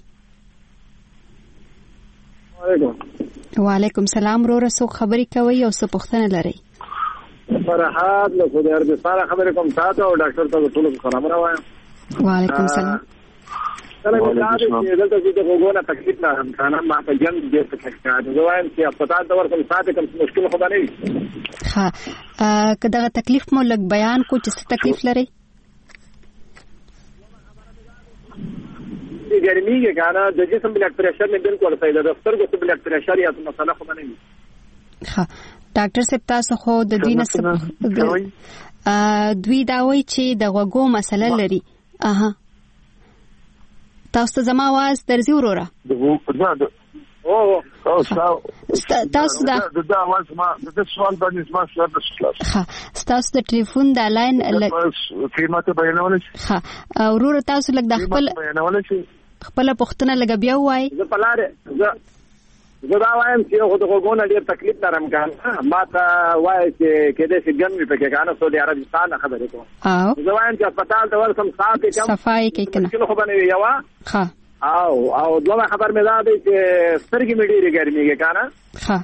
وعلیکم سلام رو رسو خبري کوي او څه پوښتنه لري فرحات له خو د سره خبرې کوم تاسو او ډاکټر ته ټول سلام راوړم وعلیکم سلام کله چې دا دلته چې وګونه تکلیف نه هم کنه ما په جن دې څه ښکاري نو وایم چې هسپتال ته ورته ساته کوم مشکل خو نه ها کدا تکلیف مو لګ بیان کو چې څه تکلیف لري چې ګرمي کې کنه د جسم بلډ پريشر نه بالکل پیدا د سترګو بلډ پريشر یا څه مسله خو نه وي ها ډاکټر صاحب تاسو خو د دوی نه دوی دا وایي چې د غوږو مسله لري. اها تاسو زما आवाज درځي وروره؟ او او تاسو دا د आवाज ما د سوال باندې ما سره د خلاص. ها تاسو د ټلیفون د لاین قیمت بیانول شي. ها وروره تاسو لږ د خپل بیانول شي خپل پښتنه لګ بیا وای. زه پلاره زه زه دا وایم چې خو د غوګونه ډیر تکلیف درم کنه ما ته وای چې کله چې ګرمي پکې کنه سعودي عربستان خبرې کوم. او زه وایم چې هسپتال ته ورسم صاحب کم صفای کې کنه خو باندې یوا. ها او او دوه خبر مې دا دی چې سترګې مې ډېرې ګرمېږي کنه. ها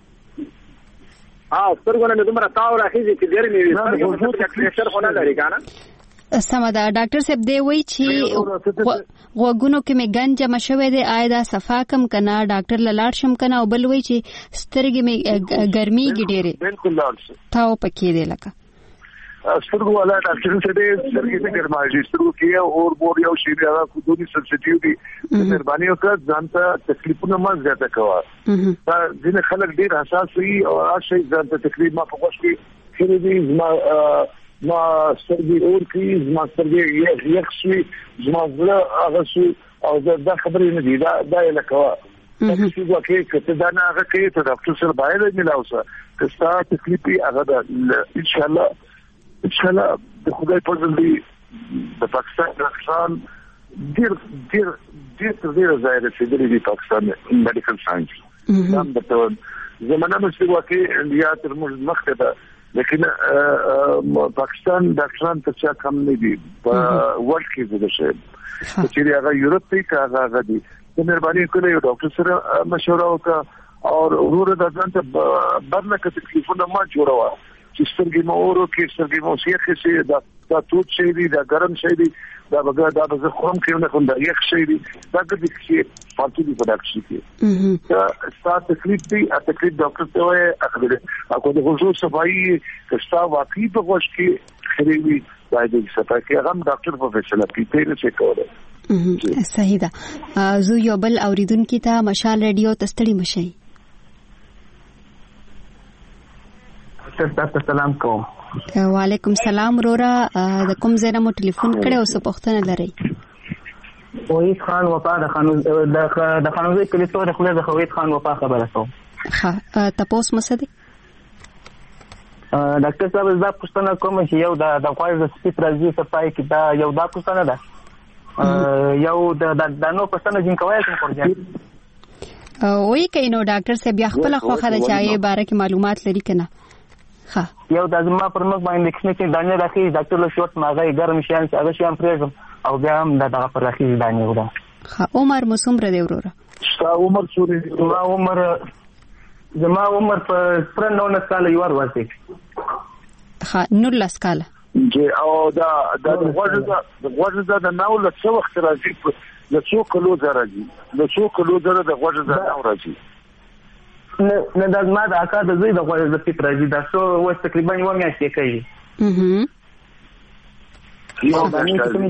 او سترګونه مې دومره تاو راخېږي چې ګرمې وي سترګې مې پرېشر خو نه لري کنه. سمه ده ډاکټر صاحب دی وایي چې غوږونو کې مې ګنج جمع شوی دی آیا دا صفا کم کنه ډاکټر له لاړ شم کنه او بل وایي چې سترګې مې ګرمېږي ډېرې بالکل لاړ شي تاو پکې دی لکه سترګو والا ډاکټر څه دې سترګې ته ګرمایي سترګو کې اور بور یو شی دی هغه کومي سنسټیو دي مهرباني وکړه ځان ته تکلیفونه ما زیاته کوه. دا ځینې خلک ډېر حساس وي او هغه ځان ته تکلیف ما په خوښ کې کړی دي ما ما سترګې اور کې ما سترګې یخ شي ما زړه هغه شو او دا خبرې نه دي دا دا یې لکوه چې وکړي کته دا نه هغه کې ته ډاکټر سره باید ملاوسه کستا تکلیف هغه ان شاء الله ان شاء الله د خدای په فضل دی د پاکستان ډاکټران ډیر ډیر ډیر ډیر ځای رسیدلي دي پاکستان میډیکل ساينس دا د زمانه مې واکې انډیا تر موږ مخته ده لیکن پاکستان ډاکټران ته څه کم نه دي په ورلد کې زده شي چې هغه یورپ کې هغه دي د مهرباني کولای یو ډاکټر سره مشوره وکړه او ورور د ځان ته بدله کې تکلیفونه ما جوړوا چې سترګې مو اورو کې سترګې مو سیخه شي دا دا توت شي دي دا ګرم شي دي دا بغا دا به خورم کې نه کوم دا یخ شي دي دا د دې فالتو دي پروډکټ کې دا ستاسو تکلیف دي ا تکلیف ډاکټر ته وایي اخلي اكو د غوږو صفایي کستا واقعي په غوږ کې خريوي باید صفایي کې هم ډاکټر په فیصله پیته نه شي کولای. صحیح ده. زه یو بل اوریدونکو ته مشال رادیو تستړي مشي. تاسو سلام کوم. وعلیکم سلام رورا د کوم ځای نه مو ټلیفون کړو او څه پوښتنه لرئ؟ وحید خان وفا د خانوز د خانوزي کلیسو د خپل د وحید خان وفا خبره کوم. ها تاسو مسدي ډاکټر صاحب زه پوښتنه کوم چې یو د د غوړ د سپیټ راځي صفای کې دا یو دا پوښتنه ده یو د د نو پوښتنه جن کوي کوم پرځه وای کینو ډاکټر صاحب یا خپل خوخه د چای باره کې معلومات لري کنه؟ ها یو د ازما پر مخ باندې کښنه کې دانه راخي ډاکټر له شوت ماغه ګرم شان چې هغه شان پرېږم او بیا هم دغه پر راخي دانه وره. ها عمر مسومره دی وروره؟ ستا عمر څومره دی؟ زما عمر زما عمر په پرن نو نساله یو ور ورته. ها نور لاسکاله چې او دا د غوړ د غوړ د ناو له څو وخت راځي له څو کلو راځي له څو کلو د غوړ د ناو راځي نه د ما د اکا د زوی د غوړ د پیټ راځي دا څو و تقریبا یو میاشت کوي. اها یو د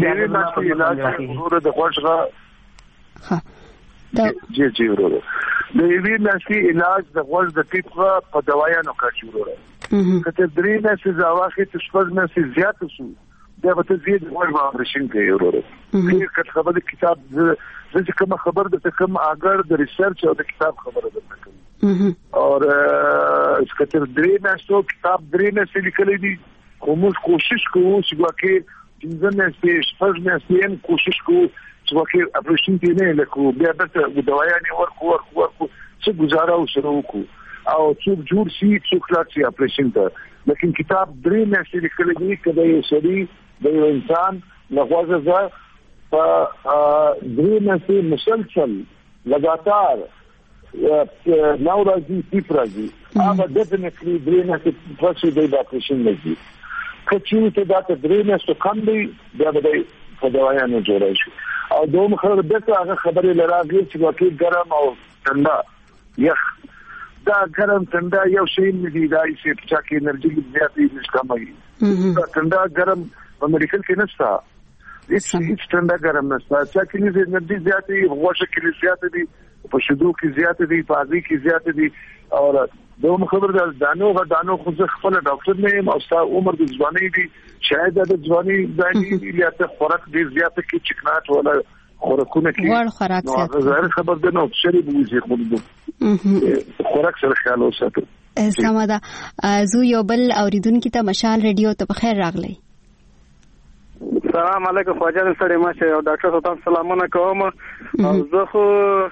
غوړ ها دا جی جی ورو د وی نشي علاج د غوړ د پیټ په دوايانو کې جوړه کته درې نه چې ځواخې تشخص نه سي زیات شو دا به تزيد غوړ باندې کوي ورو کله کله خبره کتاب چې کوم خبر د کوم اگر د ریسرچ او د کتاب خبره ده کوي اور اس کته درې نه شو کتاب درې نه سي لیکلي دي کوم کوشش کوو چې واکه څنګه نه شپږ نه سیم کوشش کوو چې واکه اپریشن کې نه لکو بیا به د دوايانې ورکو ورکو ورکو چې گزاره وسره وکړو او څوک جوړ شي څوک لاړ شي اپریشن ته لیکن کتاب درې نه سي لیکلي دي کله یو سړي د یو انسان لغوازه ځا په درې نه سي مسلسل لګاتار نو راځي تی راځي هغه ډیفینټلی درې نه سي پرسي د اپریشن نه دي کچې ته دا درې نه سو کم دی بیا به په دوايانو جوړای شي او دوم خبره ده هغه خبره لراغلی چې واکې ګرم او ठंडा یخ دا ګرم ठंडा یو شی نه دی دا چې چې انرژي زیاتې نشکمایي دا ठंडा ګرم په میډیکل کې نشته هیڅ هیڅ ठंडा ګرم نشته چې کله انرژي زیاتې غوښه کې زیاتې دي په شدو کې زیاتې دي په اځي کې زیاتې دي او دوه خبر ده دانو غ دانو خو ځ خپل ډاکټر نه یم او ستا عمر د ځواني دی شاید د ځواني ځاني یا ته خوراک ډیر زیات کې چکنات ولا خوراکونه کې ور خوراک زیات ظاهر خبر ده نو شری بوزي خو دې خوراک سره خیال وساتو سماده زو یو بل اوریدونکو ته مشال ریډیو ته بخیر راغلی. السلام علیکم خواجه سړی ماشه او ډاکټر صاحب سلامونه کوم. زه خو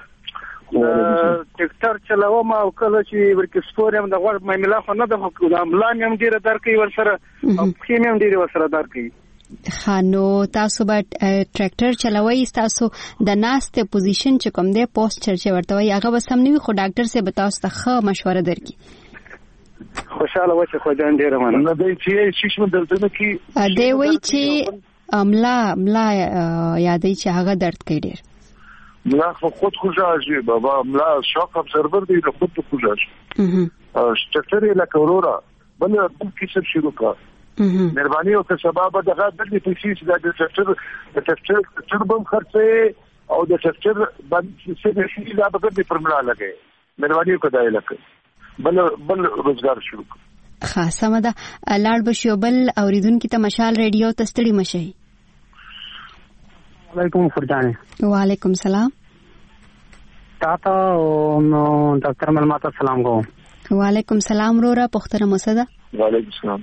ټیکټر چلاوم او کله چې ورکسپورم د غوړ مېملا خو نه د املان هم ډیره درکې ور سره او خیم هم ډیره ور سره درکې. خانو تاسو به ټریکټر چلوي تاسو د ناست پوزیشن چې کوم دی پوسچر چې ورته وي هغه بس هم نه وي خو ډاکټر سه به تاسو ته ښه مشوره درکړي. خوشاله و چې خو جان ډیره مننه. نه دی چې شیش من دلته کی دی وی چې املا املا یادې چې هغه درد کوي ډیر. ملا خود خوشاجي بابا ملا شوق ابزرور دی له خود خوشاجي. اه شتر له کورورا بل بل کیسه شروع کا. مهرباني او که سبب دغه د پیسې د ډاکټر د ډاکټر تربم خرڅه او د ډاکټر باندې څه شي لا به د پرملا لګي. مهرباني وکړئ لکه بل بل روزګار شروع. خاصه مده لاړ بشو بل اوریدونکو ته مشال ریډیو ته ستړي مشي. وعلیکم فرجانه. وعلیکم سلام. تاسو نو ډاکټر ملمات سلام کوم. وعلیکم سلام رورا پختره مسده. وعلیکم سلام.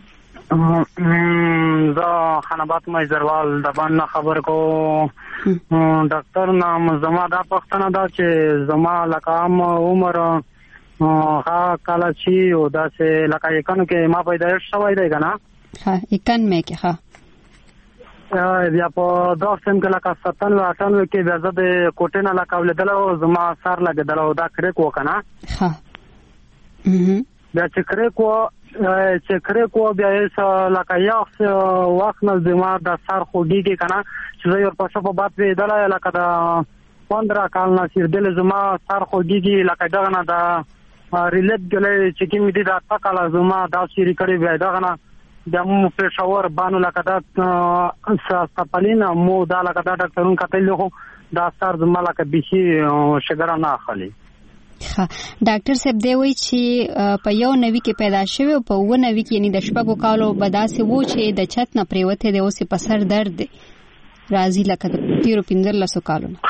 زه خنبات مجزروال د باندې خبر کو ډاکټر نام زما دا پښتنه دا چې زما لکام عمر ها کله چې او دا چې لکه یکنو کې ما پیدایش شوی دی کنه. ها یکن مې کې ها بیا په دوستم کې لکه ستن و اټن کې بیا زه د کوټې نه لکه ولدل او زما سر لګدل او دا کړې کو کنه. ها بیا چې کړې کو چې کړې کو بیا یې لکه یو وخت نه زما د سر خوډیږي کنه چې یو په څه په بات ویدل لکه دا پندرہ کال نه سیر دل زما سر خوډیږي لکه دغه نه دا ریلیټ دلې چې کوم دي دا تکاله زما دا سری کړی بیا دغه نه د مو په شاور باندې لکه دا سپالینا مو دا لکه دا ډاکټرون کتل خو دا سر زما لکه بيخي شګر نه اخلي. ها ډاکټر صاحب دی وی چې په یو نوي کې پیدا شوی او په و نوي کې یعنی د شپږو کالو بداسه وو چې د چت نه پریوته دی اوس په سر درد دی راځي لکه د تیرو پنځر لسو کالو نه.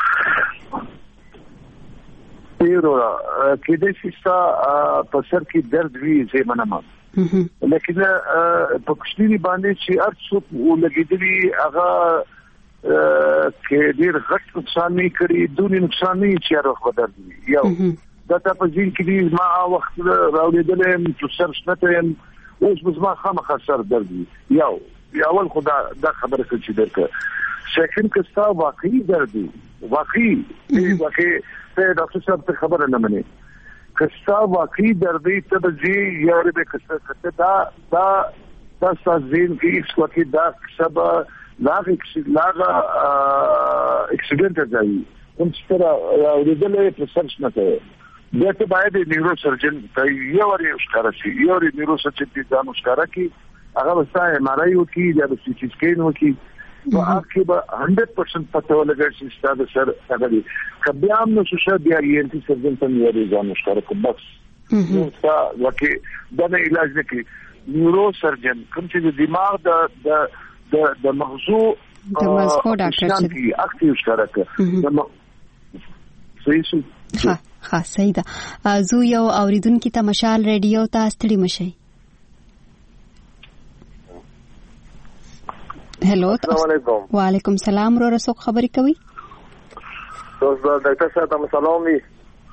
تیرو کې د شستا په سر کې درد وی زه منم. لیکن په کشمیر باندې چې ارڅو ولګیدلی هغه کې ډیر غټ نقصان نه کړی دونی نقصان نه چې هر وخت بدل یو دا ته په ځین کې ما وخت راوړېدل چې سر شته اوس بس ما خامخا سر درد یو اول خدا دا خبره چې درکه سیکنډ کستا واقعي درد واقعي واقعي ته ډاکټر صاحب ته خبره نه مني کستا واقعي درد ته د جی یو به کستا دا دا دا سازین کې اس وخت دا سبا لاغ لاغ اکسیډنټ راځي کوم څه راوړېدل په سر شته بیا ته باید نیورو سرجن ته یو وری ښکارا شي یو وری نیورو سرجن دې ځان ښکارا کی هغه وسای ایم ار آی وکي یا د سی ټي سکین وکي نو هغه به هندرد پرسنټ پته ولګي چې ستاسو سر هغه دي کبه هم نو شوشه بیا ای ان ټي سرجن ته یې ځان ښکارا کوم بس نو تا وکي دا نه علاج نه کی نیورو سرجن کوم چې دماغ د د د مغزو د مغزو ډاکټر چې اکټیو ښکارا کوي صحیح شو. ها ها صحیح ده. زو یو اوریدونکو ته مشال ریډیو ته ستړي مشي. هلو السلام علیکم. وعلیکم سلام رو رسو خبرې کوي. دوست ډاکټر صاحب تاسو سلام وی.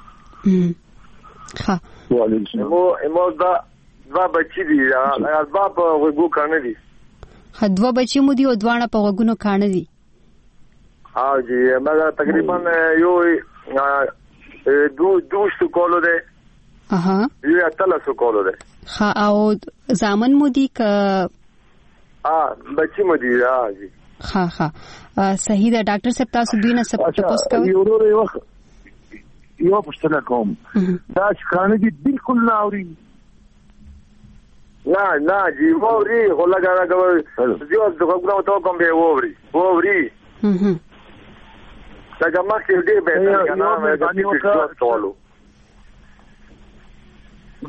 ها وعلیکم مو مو دا دا بچی دي اسباب وګو کانه دي. خدوا بچی مو دي او دوانه په وګونو کانه دي. ها جی ما تقریبا یو دو دوشتو کولو ده. اها یو اتلسو کولو ده. ها او زامن مو دي ک اه بچی مو دي ها جی. ها ها صحیح ده ډاکټر صاحب تاسو دوی نه څه تاسو کوي. یو ورو یو یو پښتنه کوم دا ښکانه دي بالکل نه اوري. نه نه جی ووري هولا غا غا یو دغه تو کوم به ووري ووري. هم دا ما کې دې به نه نه باندې وکړو.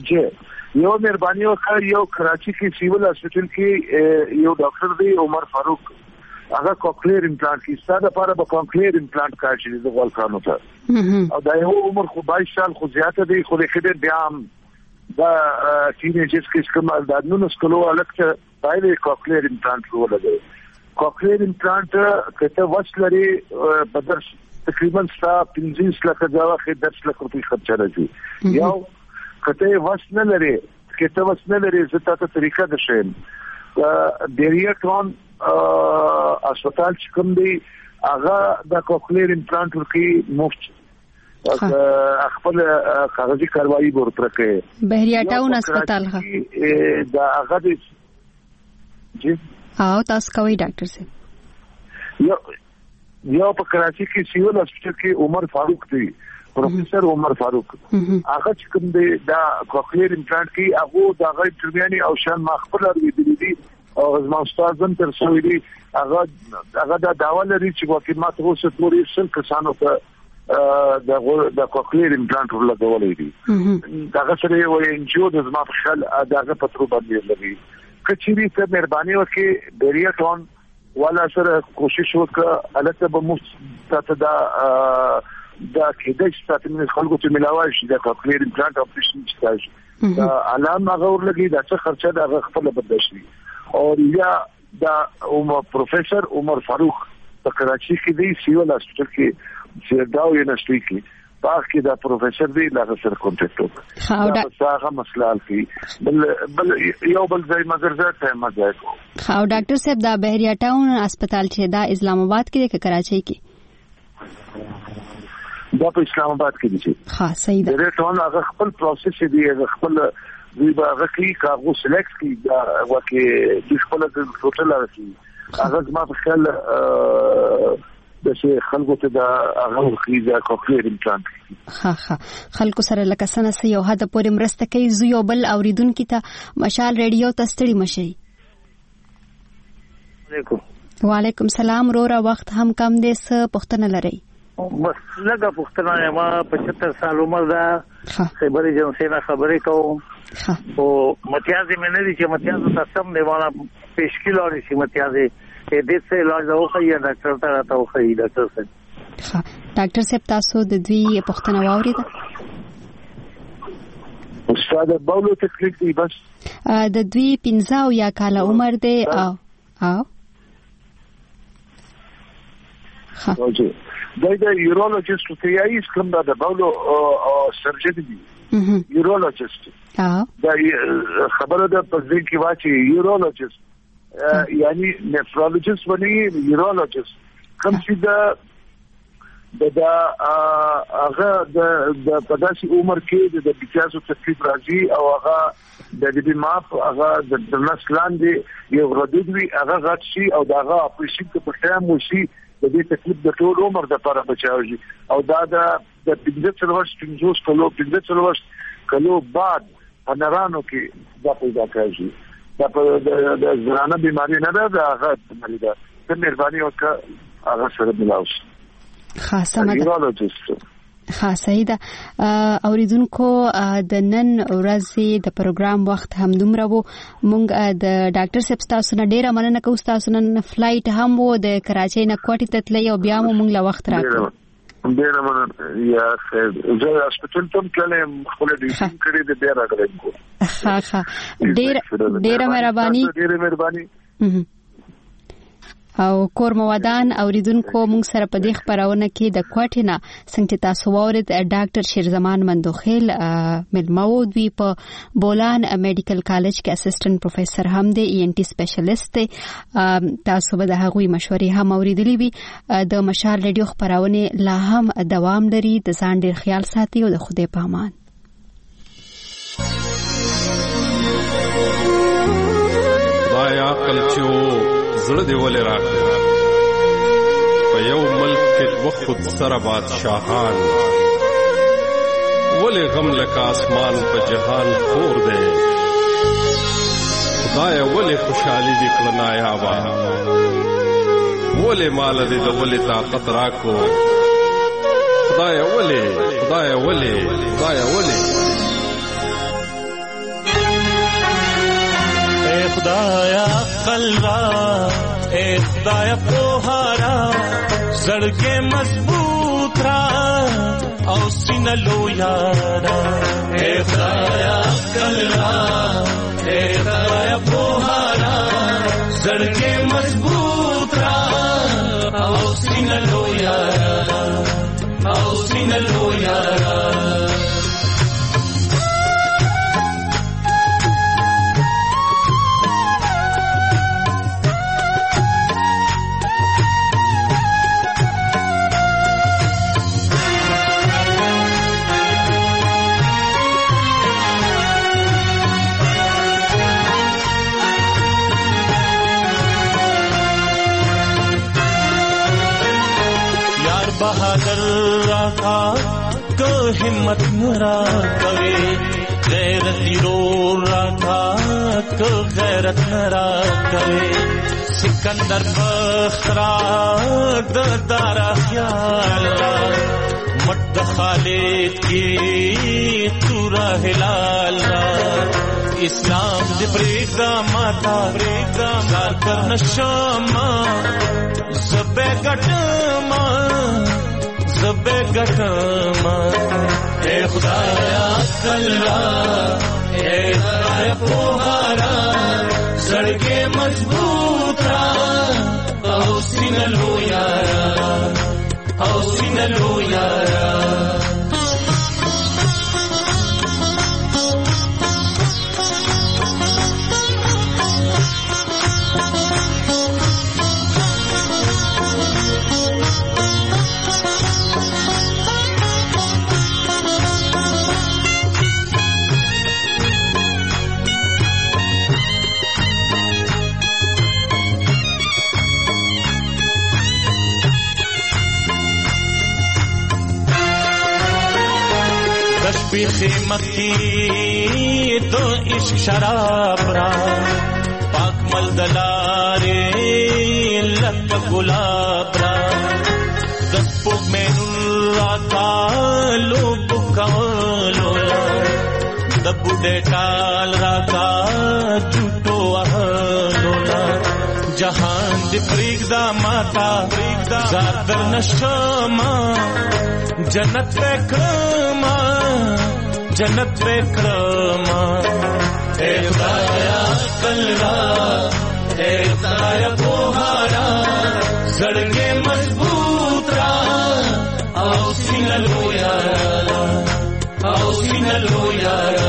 جی یو مهرباني وکړئ یو کراچي کې سیول هاسپټل کې یو ډاکټر دی عمر فاروق هغه کوکلیر امپلانټ کې ستاسو لپاره به کوکلیر امپلانټ کار شي د غوړ کانو ته او دا یو عمر خو باییس سال خو زیاته دی خو د خدای بیا دا ټینیجرز کې کوم د نونو سکلو الکته باندې کوکلیر امپلانټ ولګي کوکلیر امپلانټ کته وسلري بدر تقریبا ستا پنځه لک ځاوه کې دس لک روپۍ خرچ راځي یو کته وسنه لري کته وسنه لري زته ته طریقه ده شین ډیریټون اسپیټال چې کوم دی هغه د کوکلیر امپلانټ ورکی مفت خپل کاغذي کاروایی ورته کوي بهریا ټاون اسپیټال ها دا هغه دی جی او تاسو کوي ډاکټر سي یو یو په کراچي کې سیول هاسپټل کې عمر فاروق دی پروفیسور عمر فاروق هغه چې کوم دی دا کوکلیر امپلانټ کې هغه دا غي ترمیاني او شان مخبر لري دي او زما استادم تر څو دی هغه هغه دا داوا لري چې وکیمات اوسه پوری سل کسانو ته د د کوکلیر امپلانټ ورلګولې دي دا سره یو انجیو د زما په خل داغه پترو باندې لري کچېری ته مهرباني وکړي ډیریټون ولا سره کوشش وکړه البته به مفت تاسو دا دا کېدای چې تاسو موږ خلکو ته ملاوي شي دا کوکلیر امپلانټ اپریشن چې دا علامه غوړ لګي دا څه خرچه دا خپل بدشي او یا دا عمر پروفیسور عمر فاروق په کراچي کې دی سیول هاسپټل کې سیداو یونیورسيټي کې باقي دا پروفیسور دی لا سره کانټیکټ وکړه دا هغه مسله الفي بل بل یو بل ځای مزرزه ته مزه کو خو ډاکټر صاحب دا بهریا ټاون اسپیټال چې دا اسلام آباد کې دی کراچي کې دا په اسلام آباد کې دی ها صحیح ده بهریا ټاون هغه خپل پروسس دی هغه خپل دوی به هغه کې کاغو سلیکټ کی دا وکه د خپل ټوټل راځي هغه ما په خیال د څه خلکو ته دا هغه خيزه کوکلیر امپلانټ ها ها خلکو سره لکه سنه سي یو حد پورې مرسته کوي زو یو بل اوریدونکو ته مشال ریډیو تستړي مشي علیکم وعلیکم السلام رورا وخت هم کم دې س پښتنه لري بس لګه پښتنه ما پچهتر سال عمر دا خبرې جنسي نه خبرې کوم او متیازي مې نه دي چې متیازو تاسو نه والا پیشکل اوري چې متیازي دې څه علاج او خو یې ډاکټر ته راته خو یې ډاکټر صاحب ها ډاکټر صاحب تاسو د دوی پښتنه واورید استاد باولو تکلیف دی بس د دوی پنځه یا کال عمر دی او او ها دا د یورولوژیست ته یې کوم دا د باولو سرجن دی یورولوژیست دا خبره ده په ځین کې واچي یورولوژیست یعنی نیفرولوژیست ونی یورولوژیست کوم چې دا د هغه د پداسي عمر کې د بيتاسو تکلیف راځي او هغه د دې ماپ هغه د نسلان دی یو ردوی هغه غټ شي او دا هغه اپریشن په ټایم وشي د دې تکلیف د ټول عمر لپاره بچاوي او دا د پنځه څلور پنځوس کلو پنځه څلور کلو بعد پنرانو کې دا پیدا کوي دا د زرانه بیماری نه ده دا هغه بیماری ده د مهرباني وکړه هغه سره ملاوي خاصه مده خاصه ده اوریدونکو د نن ورځې د پروګرام وخت هم دومره وو مونږ د ډاکټر صاحب تاسو نه ډیره مننه کوو تاسو نن فلایټ هم وو د کراچۍ نه کوټې ته تللی او بیا مو مونږ له وخت راکړو ډیره مننه یا خیر زه هسپتال ته تلم خپل ډیسین کړی د بیا راغلم کو ها ها ډیره ډیره مهرباني ډیره مهرباني او کور موادان اوریدونکو مونږ سره په دې خبرونه کې د کوټینا څنګه تاسو ورید ډاکټر شیرزمان مندوخیل ملمو دوی په بولان میډیکل کالج کې اسسټنټ پروفیسور هم دی ای ان ټي سپیشلیست دی تاسو به د هغوی مشورې هم اوریدلې وي د مشال ریډیو خبرونه لا هم دوام لري د ځان ډیر خیال ساتي او د خوده په امان وایا کلچو زړه دی ولې راکړه په یو ملک کې وخت سره بادشاہان ولې غم لکه اسمان په جهان خور دی خدای ولې خوشحالي دې کړه نایابه ولې مال دې د ولې طاقت راکو خدای ولې خدای ولې خدای ولې خدایا عقل را اے خدایا پوهارا زړګې مضبوط را او سینه لویارا اے خدایا عقل را اے خدایا پوهارا زړګې مضبوط را او سینه لویارا او سینه لویارا बहादुर राखा को हिम्मत नरा करे गैरती रो राखा को गैरत नरा करे सिकंदर बख्तरा दारा ख्याल मट खालिद की तुरा हिलाल इस्लाम दे प्रेगा माता प्रेगा गार कर नशमा ज़बे गटमा ज़बे गटमा ए खुदाया कल्ला ए खुदाया पोहारा सड़के मजबूता औ सीना लो यारा औ सीना लो यारा मक्की तो इश्क शराब रा पाक मल दलारे लक गुलाब रा दस्पुक में नुरा का लोब कवलोला दबुडे टाल राका झूठो अहलोला जहान दी प्रीगदा माता प्रीगदा जादर नशमा जन्नत पे कमा जन्नत पे कमा ए खुदाया कल्ला ए खुदाया पोहारा सड़के मजबूत रा आओ सीना लो यारा आओ सीना लो यारा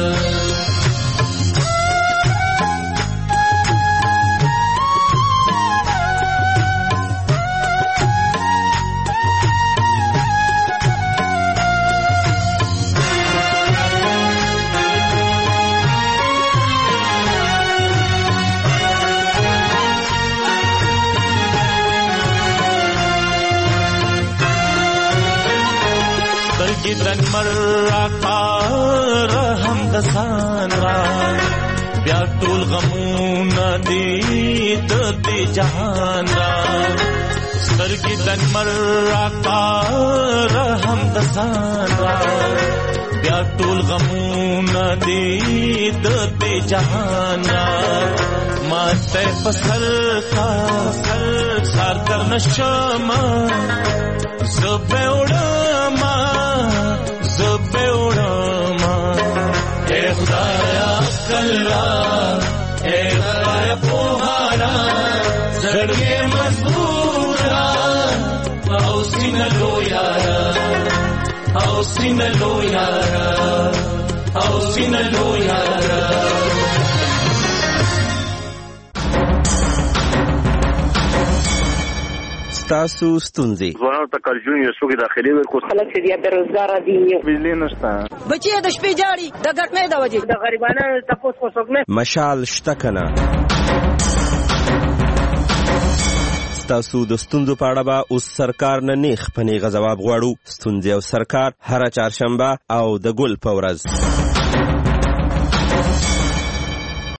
गिदन मर्रा का रहम दसान रा ब्या टोल गमून दी दे जहान रा सर गिदन मर्रा का रहम दसान रा ब्या टोल गमून दी दे जहान रा माते पसल का सर सार कर नशमा ज़बे उड़मा ज़बे उड़मा ए खुदाया कल्ला ए खुदाया पोहारा जड़के मजबूरा आओ सीना लो यारा आओ सीना लो यारा आओ सीना लो यारा تاسو ستونزي ځوانانو ته کارجون یو څوک داخلي ورکو خلک چې بیا بیروزګار دي بجلی نشته بچي د شپې جاړي د ګټمې د وجې د غریبانو تاسو کو څوک نه مشال شته کنه تاسو د ستونزو په اړه به اوس سرکار نه نیخ پنی غواب غواړو ستونزي او سرکار هر چهارشنبه او د ګل په ورځ